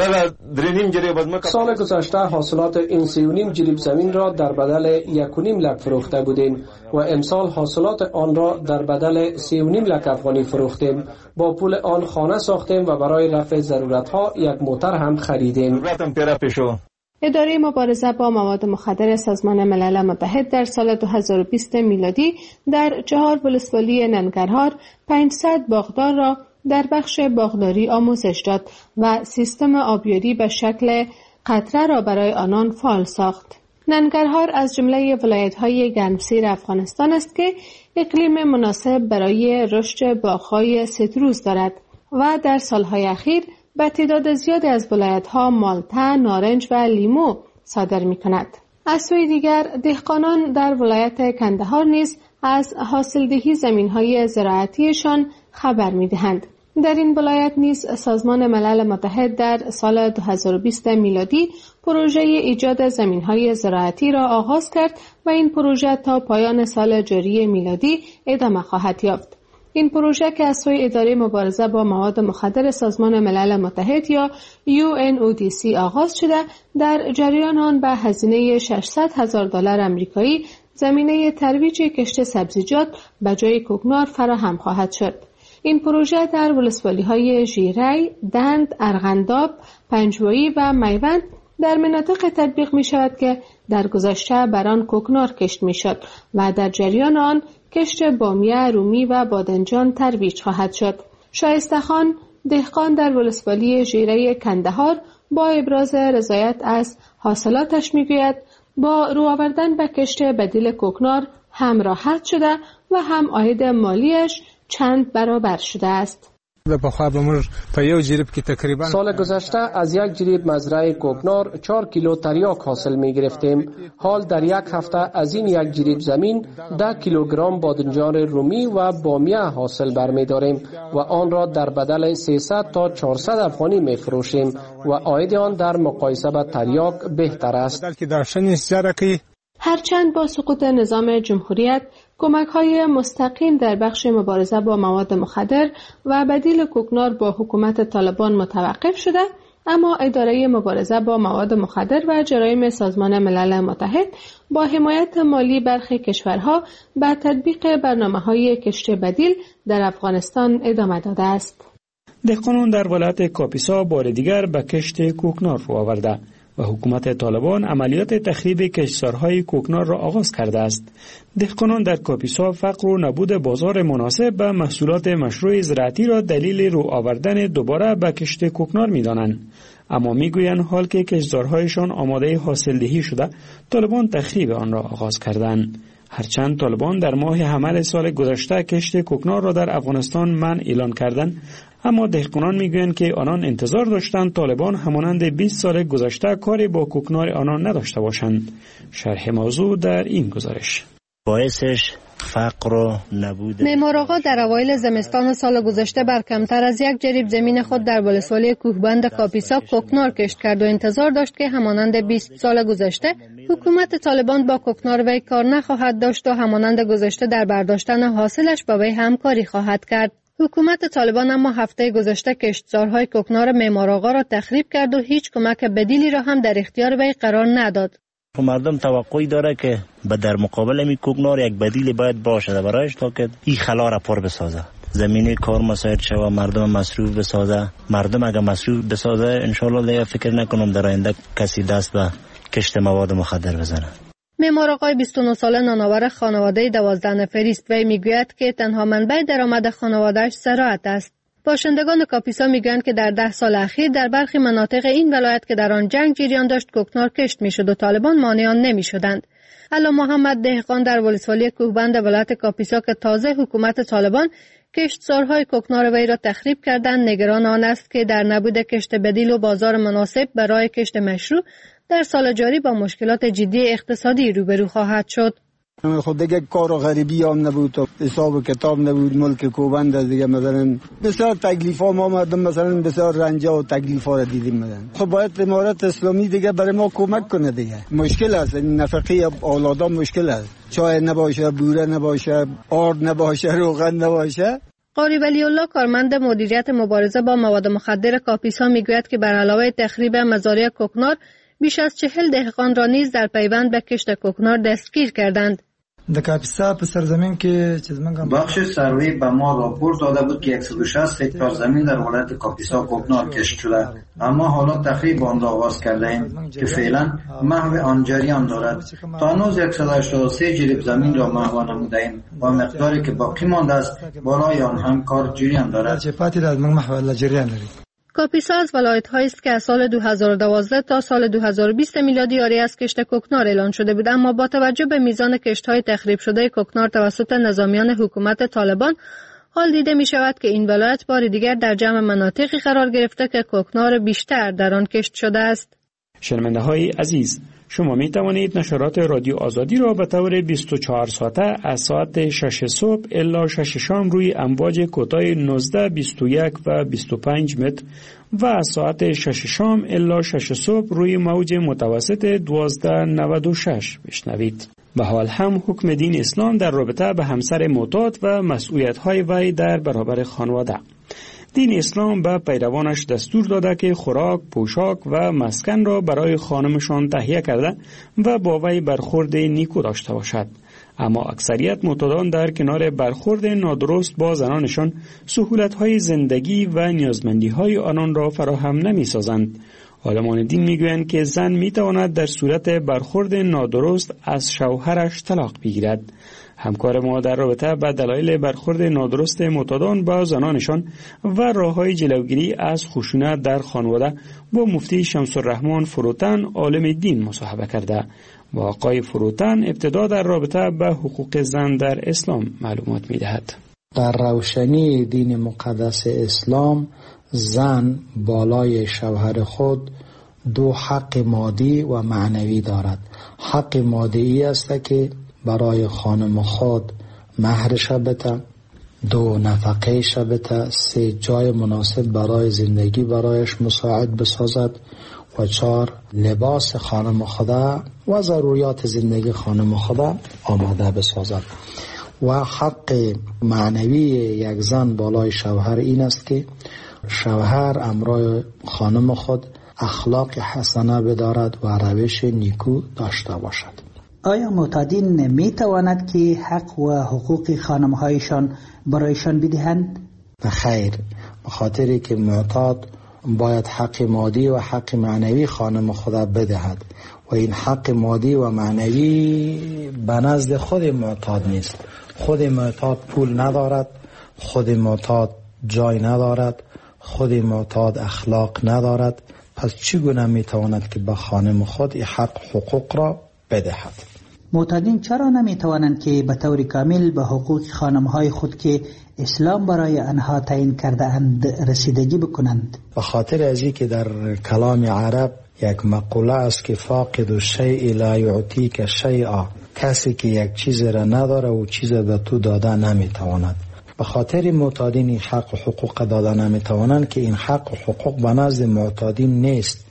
[SPEAKER 24] سال گذشته حاصلات این 3.5 جریب زمین را در بدل 1.5 لک فروخته بودیم و امسال حاصلات آن را در بدل 3.5 لک افغانی فروختیم. با پول آن خانه ساختیم و برای رفع ضرورتها یک موتر هم خریدیم.
[SPEAKER 26] اداره مبارزه با مواد مخدر سازمان ملل متحد در سال 2020 میلادی در 4 ولسوالی ننگرهار 500 باغدار را در بخش باغداری آموزش داد و سیستم آبیاری به شکل قطره را برای آنان فعال ساخت. ننگرهار از جمله ولایت‌های گرمسیر افغانستان است که اقلیم مناسب برای رشد باغ‌های سیتروس دارد و در سالهای اخیر به تعداد زیادی از ولایت‌ها مالته، نارنج و لیمو صادر می‌کند. از سوی دیگر دهقانان در ولایت کندهار نیز از حاصلدهی زمین‌های زراعتیشان خبر می‌دهند. در این ولایت نیز سازمان ملل متحد در سال 2020 میلادی پروژه ایجاد زمین‌های زراعتی را آغاز کرد و این پروژه تا پایان سال جاری میلادی ادامه خواهد یافت. این پروژه که از سوی اداره مبارزه با مواد مخدر سازمان ملل متحد یا UNODC آغاز شده، در جریان آن به هزینه $600,000 آمریکایی زمینه ترویج کشت سبزیجات به جای کوکنار فراهم خواهد شد. این پروژه در ولسوالی‌های ژیری، دند، ارغنداب، پنجوایی و میوند در مناطق تطبیق می شود که در گذشته بر آن کوکنار کشت می شد و در جریان آن کشت بامیه، رومی و بادنجان ترویج خواهد شد. شایسته خان دهقان در ولسوالی ژیری کندهار با ابراز رضایت از حاصلاتش میگوید با رو آوردن به کشت بدیل کوکنار هم راحت شده و هم عاید مالیش چند برابر شده است.
[SPEAKER 24] سال گذشته از 1 جریب مزرعه کوکنار 4 کیلو تریاک حاصل می گرفتیم. حال در 1 هفته از این 1 جریب زمین 10 کیلوگرم بادنجان رومی و بامیه حاصل برمی داریم و آن را در بدل 300 تا 400 افغانی می فروشیم و عاید آن در مقایسه با تریاک بهتر است.
[SPEAKER 26] هرچند با سقوط نظام جمهوریت کمک‌های مستقیم در بخش مبارزه با مواد مخدر و بدیل کوکنار با حکومت طالبان متوقف شده، اما اداره مبارزه با مواد مخدر و جرایم سازمان ملل متحد با حمایت مالی برخی کشورها به تطبیق برنامه‌های کشت بدیل در افغانستان ادامه داده است.
[SPEAKER 23] دهقانان در ولایت کاپیسا بار دیگر به کشت کوکنار رو آورده و حکومت طالبان عملیات تخریب کشتزارهای کوکنار را آغاز کرده است. دهقانان در کاپیسا فقر و نبود بازار مناسب به محصولات مشروع زراعتی را دلیل رو آوردن دوباره به کشت کوکنار می‌دانند. اما میگویند حال که کشتزارهایشان آماده حاصلدهی شده، طالبان تخریب آن را آغاز کردند. هرچند طالبان در ماه حمل سال گذشته کشت کوکنار را در افغانستان منع اعلان کردند، اما دهقانان میگویند که آنان انتظار داشتند طالبان همانند 20 سال گذشته کاری با کوکنار آنان نداشته باشند. شرح موضوع در این گزارش.
[SPEAKER 2] باعثش فقر و نبود.
[SPEAKER 3] معمار آقا در اوایل زمستان سال گذشته بر کمتر از یک جریب زمین خود در ولسوالی کوهبند کاپیسا کوکنار کشت کرد و انتظار داشت که همانند 20 سال گذشته حکومت طالبان با کوکنار وی کار نخواهد داشت و همانند گذشته در برداشتن حاصلش با وی همکاری خواهد کرد. حکومت طالبان اما هفته گذشته کشتزارهای کوکنار معمار آقا را تخریب کرد و هیچ کمک بدیلی را هم در اختیار وی قرار نداد.
[SPEAKER 2] مردم توقعی داره که در مقابل می کوکنار یک بدیل باید باشه برایش تا که این خلا را پر بسازه، زمینه کار مساعد شوه، مردم مصروف بسازه. مردم اگه مصروف بسازه انشالله دیگه فکر نکنم در آینده کسی دست به کشت مواد مخدر بزنه.
[SPEAKER 3] معمار آقای 29 ساله نانآور خانواده 12 نفری است. وی میگوید که تنها منبع درآمد خانواده‌اش زراعت است. باشندگان کاپیسا میگویند که در 10 سال اخیر در برخی مناطق این ولایت که در آن جنگ جریان داشت کوکنار کشت میشد و طالبان مانع آن نمیشدند. علا محمد دهقان در ولسوالی کوهبند ولایت کاپیسا که تازه حکومت طالبان کشتزارهای کوکنار وی را تخریب کردند، نگران آن است که در نبود کشت بدیل و بازار مناسب برای کشت مشروع در سال جاری با مشکلات جدی اقتصادی روبرو خواهد شد.
[SPEAKER 11] خود دیگه کار و غریبی هم نبود و حساب و کتاب نبود. ملک کوبند دیگه مثلا بسیار تکلیف ها ما مردم مثلا بسیار رنجا و تکلیف ها را دیدیم مثلا. خب باید امارت اسلامی دیگه برای ما کمک کنه دیگه. مشکل است نفقه اولادا، مشکل است. چای نباشه، بوره نباشه، آرد نباشه، روغن نباشه.
[SPEAKER 3] قاری ولی الله کارمند مدیریت مبارزه با مواد مخدر کاپیسا میگوید که بر علاوه تخریب مزارع کوکنار بیش از 40 دهقان را نیز در پیوند به کشت کوکنار دستگیر کردند.
[SPEAKER 11] در کاپیسا په سرزمین کې چې زمونږ
[SPEAKER 12] بخش سروی به ما راپور داده بود که 160 هکتار زمین در ولایت کاپیسا کوکنار کشت شده، اما حالا تخریب آن را آغاز کرده ایم که فعلا محو آن جریان دارد. تا هنوز 183 جریب زمین را محو نموده ایم و مقداری که باقی مانده است بالای آن هم کار جریان دارد.
[SPEAKER 3] کاپیسا از ولایت‌هایی است که از سال 2012 تا سال 2020 میلادی عاری از کشت کوکنار اعلان شده بود، اما با توجه به میزان کشت‌های تخریب شده کوکنار توسط نظامیان حکومت طالبان حال دیده می شود که این ولایت بار دیگر در جمع مناطقی قرار گرفته که کوکنار بیشتر در آن کشت شده است.
[SPEAKER 23] شنونده‌های عزیز، شما می توانید نشرات رادیو آزادی را به طور 24 ساعته از ساعت 6 صبح الی 6 شام روی امواج کوتاه 19، 21 و 25 متر و از ساعت 6 شام الی 6 صبح روی موج متوسط 1296 بشنوید. به حال هم حکم دین اسلام در رابطه به همسر معتاد و مسئولیت‌های وی در برابر خانواده. دین اسلام به پیروانش دستور داده که خوراک، پوشاک و مسکن را برای خانمشان تهیه کرده و با وی برخورد نیکو داشته باشد. اما اکثریت معتادان در کنار برخورد نادرست با زنانشان سهولت‌های زندگی و نیازمندی‌های آنان را فراهم نمی‌سازند. عالمان دین میگویند که زن میتواند در صورت برخورد نادرست از شوهرش طلاق بگیرد. همکار ما در رابطه با دلایل برخورد نادرست معتادان با زنانشان و راه‌های جلوگیری از خشونت در خانواده با مفتی شمس الرحمن فروتن عالم دین مصاحبه کرده. با آقای فروتن ابتدا در رابطه با حقوق زن در اسلام معلومات می‌دهد.
[SPEAKER 6] در روشنی دین مقدس اسلام زن بالای شوهر خود دو حق مادی و معنوی دارد. حق مادی است که برای خانم خود مهرش بده، دو نفقهش بده، سه جای مناسب برای زندگی برایش مساعد بسازد و 4 لباس خانم خدا و ضروریات زندگی خانم خدا آماده بسازد. و حق معنوی یک زن بالای شوهر این است که شوهر امرای خانم خود اخلاق حسنه بدارد و روش نیکو داشته باشد.
[SPEAKER 13] آیا معتادین می تواند که حق و حقوق خانم‌هایشان برایشان بدهند؟
[SPEAKER 6] خیر، بخاطر که معتاد باید حق مادی و حق معنوی خانم خدا بدهد و این حق مادی و معنوی به نزد خود معتاد نیست. خود معتاد پول ندارد، خود معتاد جای ندارد، خود معتاد اخلاق ندارد، پس چگونه میتواند که به خانم خود این حق حقوق را بدهد؟
[SPEAKER 13] معتادین چرا نمیتوانند که به طور کامل به حقوق خانم‌های خود که اسلام برای آنها تعیین کرده اند رسیدگی بکنند؟
[SPEAKER 6] به خاطر از این که در کلام عرب یک مقوله است که فاقد الشیء لا یعطیک شیئا، کسی که یک چیز را نداره و چیز به تو داده نمیتواند. به خاطر معتادین این حق و حقوق داده نمیتوانند که این حق و حقوق به نزد معتادین نیست.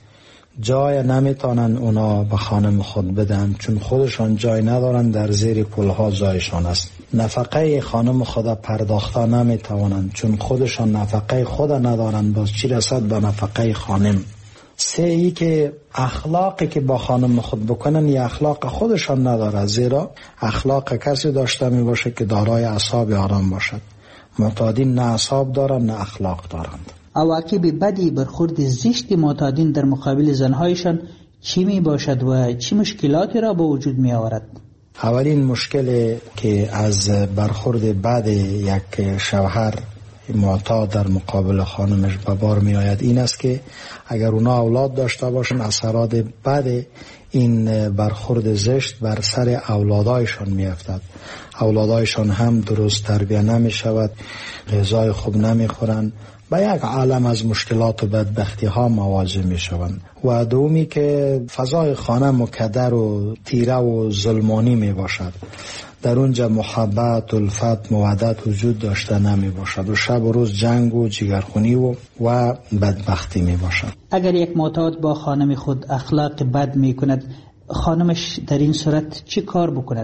[SPEAKER 6] جای نمیتونن اونا به خانم خود بدن چون خودشان جای ندارن، در زیر پلها جایشان است. نفقه خانم خود پرداخته نمیتوانند چون خودشان نفقه خود ندارن، باز چی رسد به نفقه خانم. سه ای که اخلاقی که با خانم خود بکنن یا اخلاق خودشان نداره، زیرا اخلاق کسی داشته می باشه که دارای اعصاب آرام باشد. معتادین نه اعصاب دارند نه اخلاق دارند.
[SPEAKER 13] عواقب بدی برخورد زشت معتادین در مقابل زنهایشان چی می باشد و چی مشکلاتی را به وجود می آورد؟
[SPEAKER 6] اولین مشکل که از برخورد بد یک شوهر معتاد در مقابل خانمش به بار می آید این است که اگر اونا اولاد داشته باشن، اثرات بد این برخورد زشت بر سر اولادایشان می افتد. اولادایشان هم درست تربیه نمی شود، غذای خوب نمی خورند، با یک عالم از مشکلات و بدبختی ها مواجه می شوند. و دومی که فضای خانه مکدر و تیره و ظلمانی می باشد، در اونجا محبت، الفت، مودت وجود داشته نمی باشد و شب و روز جنگ و جگرخونی و بدبختی می باشد.
[SPEAKER 13] اگر یک معتاد با خانم خود اخلاق بد می کند، خانمش در این صورت چی کار بکند؟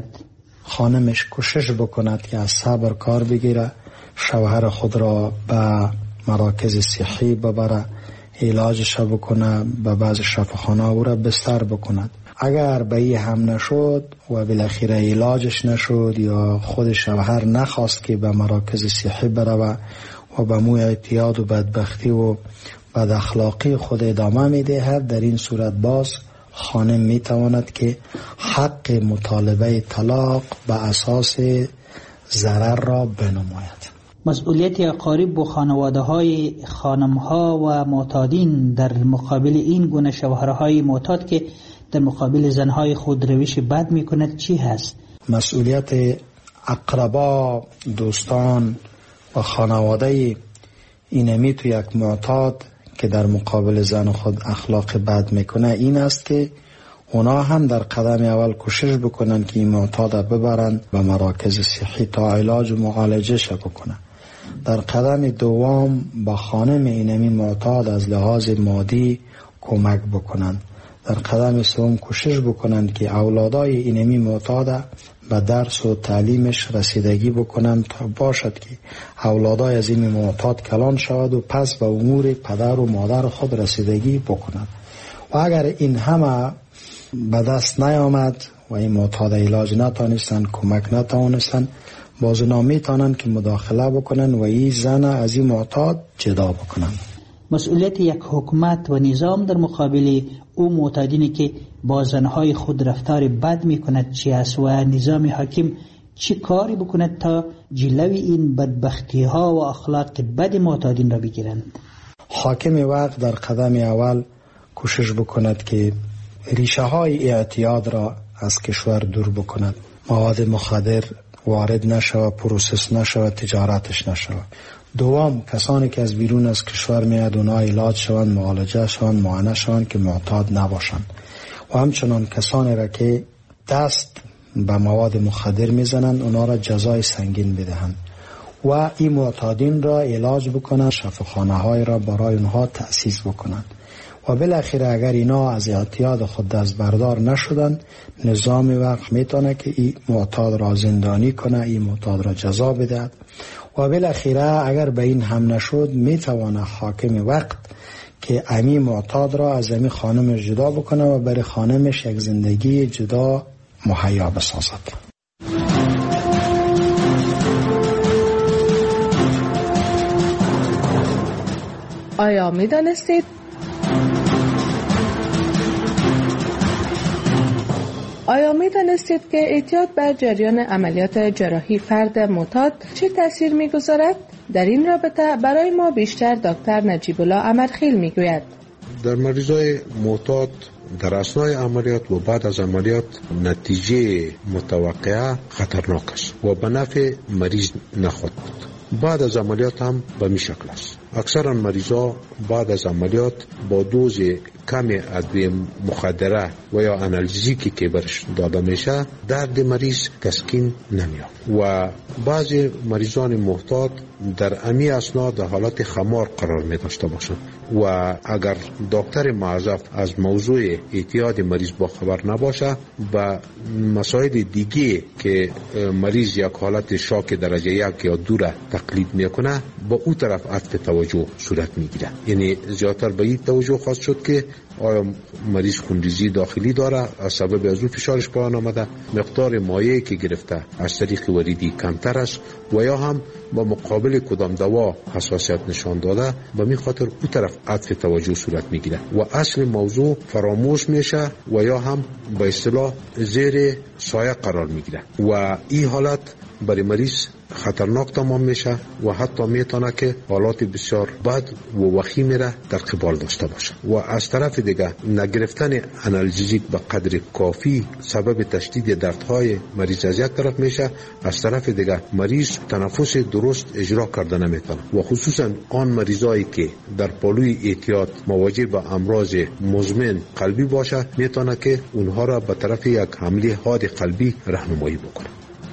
[SPEAKER 6] خانمش کوشش بکند که از صبر کار بگیره، شوهر خود را به مراکز صحی ببره، علاجش بکنه، به بعض شفاخانه او را بستر بکند. اگر به این هم نشد و بالاخره علاجش نشد یا خود شوهر نخواست که به مراکز صحی بره و به موی اعتیاد و بدبختی و بد اخلاقی خود ادامه میدهد، در این صورت باز خانم میتواند که حق مطالبه طلاق به اساس ضرر را بنماید.
[SPEAKER 13] مسئولیت اقارب با خانواده های خانم ها و معتادین در مقابل این گونه شوهرهای معتاد که در مقابل زنهای خود روش بد می کند چی هست؟
[SPEAKER 6] مسئولیت اقربا، دوستان و خانواده اینمی تو یک معتاد که در مقابل زن خود اخلاق بد میکنه این است که اونا هم در قدم اول کوشش بکنن که این معتاد ببرن به مراکز صحی تا علاج و معالجه بکنن. در قدم دوم با خانم اینمی معتاد از لحاظ مادی کمک بکنن. در قدم سوم کوشش بکنن که اولادای اینمی معتاد به درس و تعلیمش رسیدگی بکنن تا باشد که اولادای از این معتاد کلان شود و پس به امور پدر و مادر خود رسیدگی بکنن. و اگر این همه به دست نیامد و این معتاد علاج نتانستن، کمک نتانستن، باز نمیتونن که مداخله بکنن و این زن از این معتاد جدا بکنن.
[SPEAKER 13] مسئولیت یک حکومت و نظام در مقابل او معتادینی که با زنهای خود رفتار بد میکند چی است و نظام حاکم چی کاری بکند تا جلوی این بدبختی ها و اخلاق بد معتادین را بگیرند؟
[SPEAKER 6] حاکم وقت در قدم اول کوشش بکند که ریشه های اعتیاد را از کشور دور بکند، مواد مخدر وارد نشود، پروسس نشود، تجارتش نشود. دوم، کسانی که از بیرون از کشور میاد اونا علاج شوند، معالجه شوند، معاینه شوند که معتاد نباشند. و همچنان کسانی را که دست به مواد مخدر میزنند اونا را جزای سنگین بدهند و این معتادین را علاج بکنند، شفاخانه های را برای اونها تأسیس بکنند و بالاخره اگر اینا از اعتیاد خود دست بردار نشدن، نظام وقت میتونه که این معتاد را زندانی کنه، این معتاد را جزا بده و بالاخره اگر به این هم نشد میتونه حاکم وقت که امی معتاد را از امی خانم جدا بکنه و برای خانمش یک زندگی جدا مهیا بسازد.
[SPEAKER 26] آیا می دانستید؟ آیا می دانستید که اعتیاد بر جریان عملیات جراحی فرد معتاد چه تأثیر می گذارد؟ در این رابطه برای ما بیشتر دکتر نجیب الله امرخیل می گوید.
[SPEAKER 5] در مریضای معتاد در اثنای عملیات و بعد از عملیات نتیجه متوقعه خطرناک است و به نفع مریض نخواهد بود. بعد از عملیات هم به می شکل است. اکثرا مریضا بعد از عملیات با دوز کم ادویه مخدره و یا آنالژیکی که برش داده میشه درد مریض تسکین نمیاد و بعضی مریضان معتاد در امی اثنا در حالت خمار قرار می داشته باشند و اگر دکتر معذب از موضوع اعتیاد مریض با خبر نباشه و مسائل دیگه که مریض یک حالت شاک درجه 1 یا 2 را تقلید میکنه با او طرف عطف توجه صورت میگیره. یعنی زیادتر به این توجه خواست شد که آیا مریض خونریزی داخلی داره از سبب از او فشارش پایان آمده، مقدار مایعی که گرفته از طریق وریدی کمتر است و یا هم با مقابل کدام دوا حساسیت نشان داده به می خاطر او طرف عطف توجه صورت میگیره و اصل موضوع فراموش میشه و یا هم به اصطلاح زیر سایه قرار میگیره و این حالت برای مریض خطرناک تمام میشه و حتی میتونه که حالات بسیار بد و وخیم را در قبال داشته باشه و از طرف دیگه نگرفتن آنالژیک به قدر کافی سبب تشدید دردهای مریض از یک طرف میشه، از طرف دیگه مریض تنفس درست اجرا کرده نمیتونه و خصوصا آن مریضایی که در پالوی اعتیاد مواجه به امراض مزمن قلبی باشه میتونه که اونها را به طرف یک حمله حاد قلبی راهنمایی بکنه.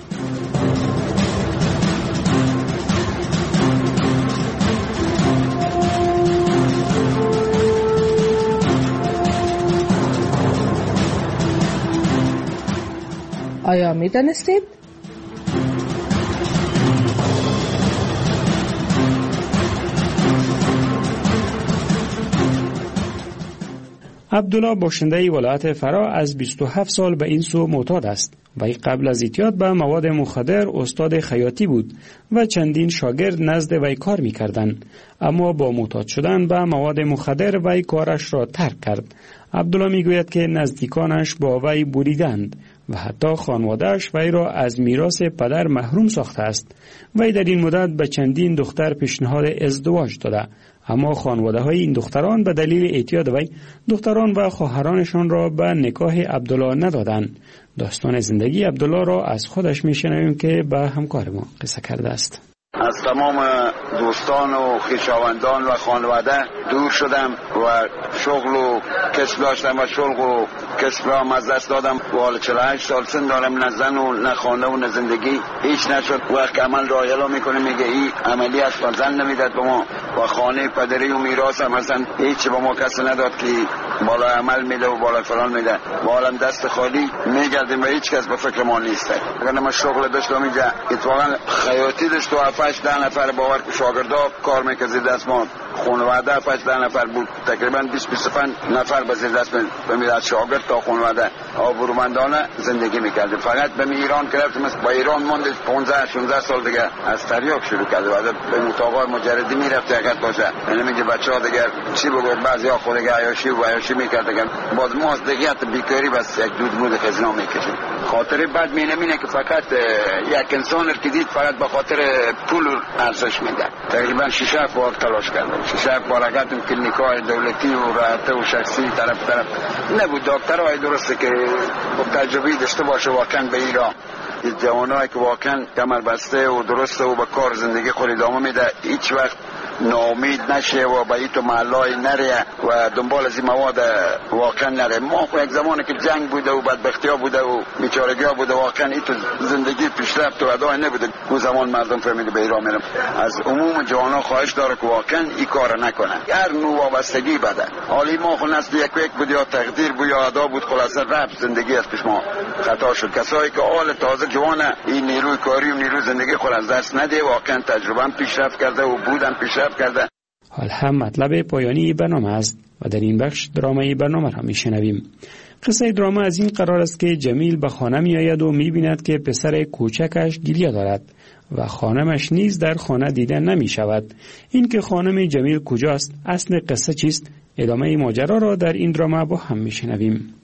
[SPEAKER 26] آیا می دانستید؟
[SPEAKER 23] عبدالله باشنده ولایت فرا از 27 سال به این سو معتاد است. وی قبل از اعتیاد به مواد مخدر استاد خیاطی بود و چندین شاگرد نزد وی کار می‌کردند، اما با معتاد شدن به مواد مخدر وی کارش را ترک کرد. عبدالله میگوید که نزدیکانش با وی بریدند و حتی خانواده‌اش وی را از میراث پدر محروم ساخته است. وی در این مدت به چندین دختر پیشنهاد ازدواج داده، اما خانواده‌های این دختران به دلیل اعتیاد وی دختران و خواهرانشان را به نکاح عبدالله ندادند. داستان زندگی عبدالله را از خودش میشنویم که به همکار ما قصه کرده است.
[SPEAKER 9] از تمام دوستان و خویشاوندان و خانواده دور شدم و شغل و کسب داشتم و شغل و کسب را از دست دادم و حال 48 سال سن دارم، نه زن و نه خانه و نه زندگی هیچ نشد. وقت عمل را اعلام میکنه میگه این عملی است و زن نمیداد به ما و خانه پدری و میراث هم اصلا هیچ به ما کسی نداد که بالا عمل میده و بالا فلان میده و حالم دست خالی میگردیم و هیچ کس به فکر ما نیست. اگر ما شغل داشتم اینجا اتفاقا خیاطی داشت و 7-10 نفر باور شاگردا کار میکرد دست ما، خانواده 7-10 نفر بود، تقریبا 20-25 نفر به زیر دست میاد از شاگرد تا خانواده آبرومندانه زندگی میکرد. فقط به ایران گرفتم، با ایران ماند 15-16 سال دیگه از تریاک شروع کرد و به مطاقات مجردی میرفت حقیقت باشه. یعنی میگه بچه‌ها دیگه چی بگم، بعضیا خود دیگه عیاشی میکرد دیگه، باز ما از دیگه بیکاری بس یک دود مود خزنا میکشیم. خاطر بعد مینه که فقط یک انسان که دید فقط به خاطر پول ارزش میده. تقریبا 6 بار تلاش کردم، 6 بار رفتم کلینیک‌های دولتی و راحته و شخصی طرف نبود. دکترای درسته که تجربه داشته باشه واقعا به ایران جوانایی که واقعا کمر بسته و درسته و به کار زندگی خود ادامه میده، هیچ وقت ناامید نشه و به این محلای نره و دنبال از این مواد واقعا نره. ما یک زمانی که جنگ بوده و بدبختی ها بوده و بیچارگی ها بوده، واقعا این تو زندگی پیشرفت و ادای نبوده. اون زمان مردم فهمیده به ایران میرم. از عموم جوانا خواهش داره که واقعا این کار نکنن. هر نوع وابستگی بده. حالی ما خود نسل یک بود یا تقدیر بود یا ادا بود، خلاصه رفت زندگی از پیش ما خطا شد. کسایی که حال تازه جوانه این نیروی کاری و نیروی زندگی خود از دست نده، واقعا تجربه پیشرفت کرده و بودن پیشرفت کرده.
[SPEAKER 23] حال هم مطلب پایانی برنامه است و در این بخش درامای برنامه را میشنویم. قصه دراما از این قرار است که جمیل به خانه می آید و می بیند که پسر کوچکش گریه دارد و خانمش نیز در خانه دیده نمی شود. این که خانم جمیل کجاست، اصل قصه چیست؟ ادامه ماجرا را در این دراما با هم میشنویم.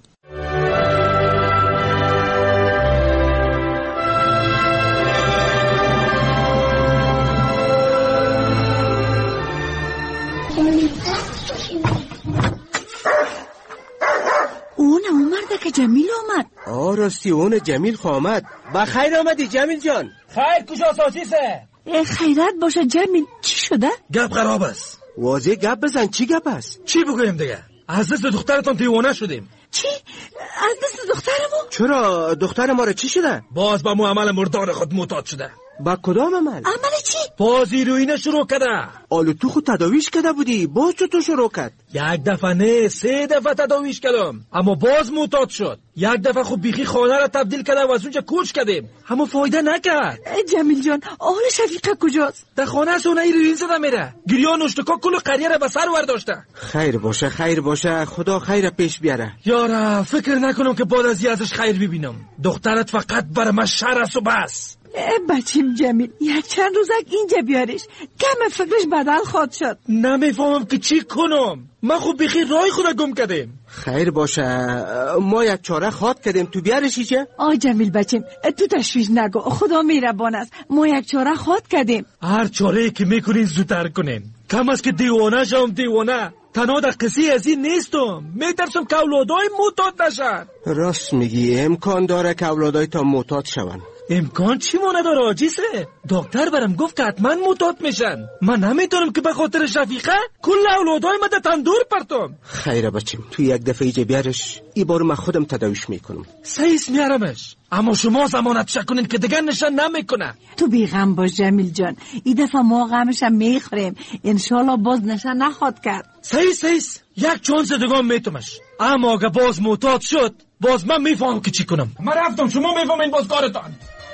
[SPEAKER 10] اون مرده که جمیل آمد.
[SPEAKER 25] راستی اون جمیل آمد. بخیر آمدی جمیل جان.
[SPEAKER 14] خیر کجا ساسیسه؟
[SPEAKER 10] خیرت باشه جمیل، چی شده؟
[SPEAKER 14] گپ خراب است.
[SPEAKER 25] واضح گپ بزن، چی گپ است؟
[SPEAKER 14] چی بگویم دیگه؟ از دست دخترتون دیوانه شدیم.
[SPEAKER 10] چی؟ از دست دخترمو؟
[SPEAKER 25] چرا دختر ما را چی شده؟
[SPEAKER 14] باز با مو عمل مردار خود معتاد شده.
[SPEAKER 25] با کدام عمل؟
[SPEAKER 10] عمل چی؟
[SPEAKER 14] باز هیروئین شروع کرده.
[SPEAKER 25] آلو تو خود تداویش کرده بودی، باز چطور شروع کرد؟
[SPEAKER 14] یک دفعه نه 3 دفعه تداویش کردم، اما باز معتاد شد. یک دفعه خب بیخی خانه را تبدیل کرده و از اونجا کوچ کردیم، اما فایده نکرد.
[SPEAKER 10] جمیل جان آل شفیقه کجاست؟
[SPEAKER 14] در خانه سونه هیروئین زده میره. گریان اشتکا کل قریه را به سر ورداشته.
[SPEAKER 25] خیر باشه خدا خیر پیش بیاره.
[SPEAKER 14] یارا فکر نکنم که بعد از ازش خیر ببینم. دخترت فقط بر من شر است و بس.
[SPEAKER 10] بچیم جمیل یک چند روزک اینجا بیارش، کم فکرش بدل خواهد شد.
[SPEAKER 14] نمیفهمم که چی کنم. من خوب بخیر رای خود گم کردیم.
[SPEAKER 25] خیر باشه ما یک چاره خواد کردیم، تو بیارشی چه؟
[SPEAKER 10] جمیل بچیم تو تشویش نگو، خدا میربان است. ما یک چاره خواد کردیم.
[SPEAKER 14] هر چاره که میکنین زودتر کنین. کم است که دیوانه شم دیوانه. تنها در قصه از این نیستم، میترسم که اولادای معتاد نشن.
[SPEAKER 25] راست میگی، امکان داره که اولادای تا معتاد شون.
[SPEAKER 14] امکان چی ما نداره عاجزه؟ دکتر برام گفت که حتما معتاد میشن. من نمیتونم که به خاطر شفیقه کل اولادای ما در تندور پرتم.
[SPEAKER 25] خیره بچیم تو یک دفعه ایجا بیارش، این بار من خودم تداویش میکنم.
[SPEAKER 14] سیس میارمش، اما شما ضمانت شکنین که دیگر نشن نمیکنه.
[SPEAKER 10] تو بیغم باش جمیل جان، این دفعه ما غمشم میخوریم، انشالله باز نشن نخواد کرد.
[SPEAKER 14] سیس یک چانس دیگه میتمش، اما اگه باز معتاد شد باز من میفهم که چی کنم. من رفتم، شما میفهمین باز کارتان.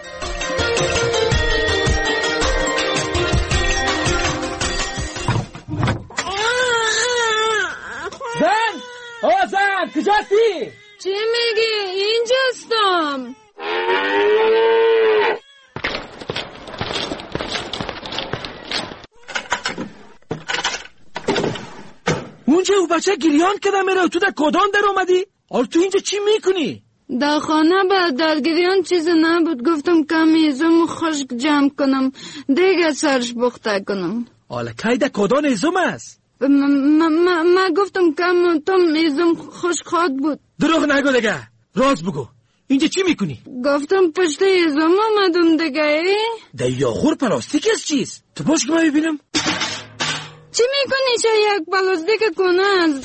[SPEAKER 14] زن کجاستی؟
[SPEAKER 15] چی میگی؟ اینجاستم.
[SPEAKER 14] اونجا او بچه گریان کرده میره، تو در کدام در اومدی؟ آل تو اینجا چی میکنی؟
[SPEAKER 15] در خانه در گریان چیز نبود، گفتم کمی ازم خشک جمع کنم دیگه سرش بخته کنم.
[SPEAKER 14] آل که در کدام ازم است؟
[SPEAKER 15] من گفتم کم تم ازم خشک خواد بود.
[SPEAKER 14] دروغ نگو دیگه، راست بگو. اینجا چی میکنی؟
[SPEAKER 15] گفتم پشت ازم آمدم دیگه.
[SPEAKER 14] در یاغور پلاستیک از چیز؟ تو باش که من ببینم.
[SPEAKER 15] چی میکنی چه یک پلاستیک کنه؟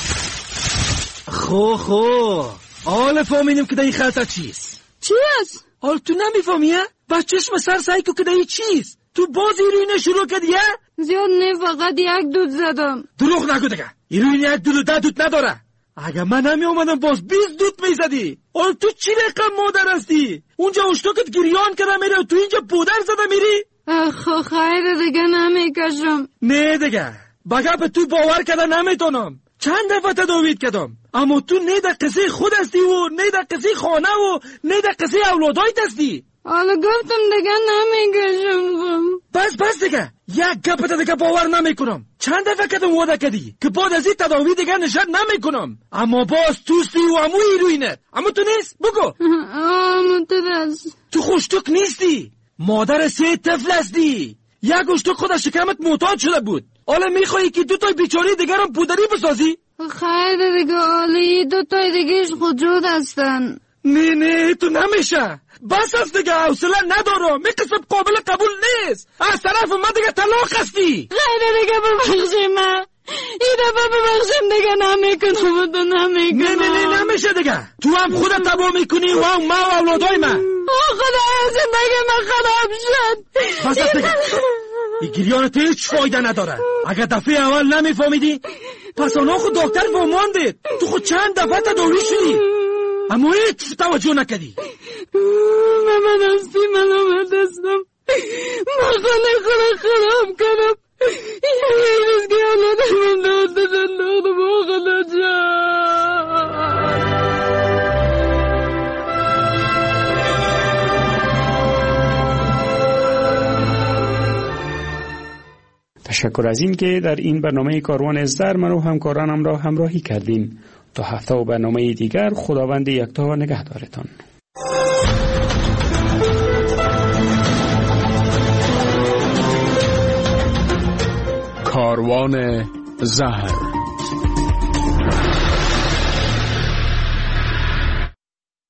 [SPEAKER 14] خو آل فهمیدم که در این خلطه چیست.
[SPEAKER 15] چی است؟
[SPEAKER 14] آل تو نمیفهمیه؟ با چشم سر سعی که در این چیست؟ تو باز ایروینه شروع کردیه؟
[SPEAKER 15] زیاد نه، فقط یک دود زدم.
[SPEAKER 14] دروغ نگو دیگه، ایروین یک دود و 10 دود نداره. اگه من نمی اومدم باز 20 دود میزدی. آل تو چی رقم مادر هستی؟ اونجا اشتاکت گریان کرده میره و تو اینجا پودر زده میری؟
[SPEAKER 15] خیر دیگه نمیکشم.
[SPEAKER 14] نه دیگه، بگه به تو باور کرده نمیتونم. چند دفعه تداویت کردم، اما تو نه در قصه خود هستی و نه در قصه خانه و نه در قصه اولادایت هستی.
[SPEAKER 15] حالا گفتم دیگه نمیکشم.
[SPEAKER 14] بس دیگه، یک گپت دیگه باور نمیکنم. چند دفعه کدوم وعده کردی که بعد از این تداوی دیگه نشد نمیکنم، اما باز توستی و امو ایروینت. اما تو نیست بگو. تو خوشتوک نیستی، مادر 3 طفل هستی. یک اشتوک خود از شکمت معتاد شده بود، حالا میخوایی که 2 تای بیچاره دیگر هم پودری بسازی؟
[SPEAKER 15] خیر دیگه، حالا 2 تای دیگهش خود هستن.
[SPEAKER 14] نه تو نمیشه. بس است دیگه، حوصله ندارم. میکسب قابل قبول نیست. از طرف ما دیگه طلاق هستی.
[SPEAKER 15] غیر دیگه ببخشی من. این دفعه ببخشیم دیگه نمیکنم و تو نمیکنم.
[SPEAKER 14] نه نمیشه دیگه. تو هم خودت تباه میکنی و ما و اولادای من.
[SPEAKER 15] خدایا زندگی من خراب شد.
[SPEAKER 14] بس است دیگه. این گریانت هیچ فایده نداره. اگر دفعه اول نمیفهمیدی پس آنها خود دکتر فهماندید. تو خود چند دفعه تداوی شدی اما هیچ توجه نکردی.
[SPEAKER 15] من هستی ملامت هستم. من خانه خراب کنم. یه روز که اولادم من دادن با خدا جان.
[SPEAKER 23] تشکر از این که در این برنامه کاروان ازدر من و همکارانم را همراهی کردین. تا هفته و برنامه دیگر خداوند یکتا نگهدارتان.
[SPEAKER 4] کاروان زهر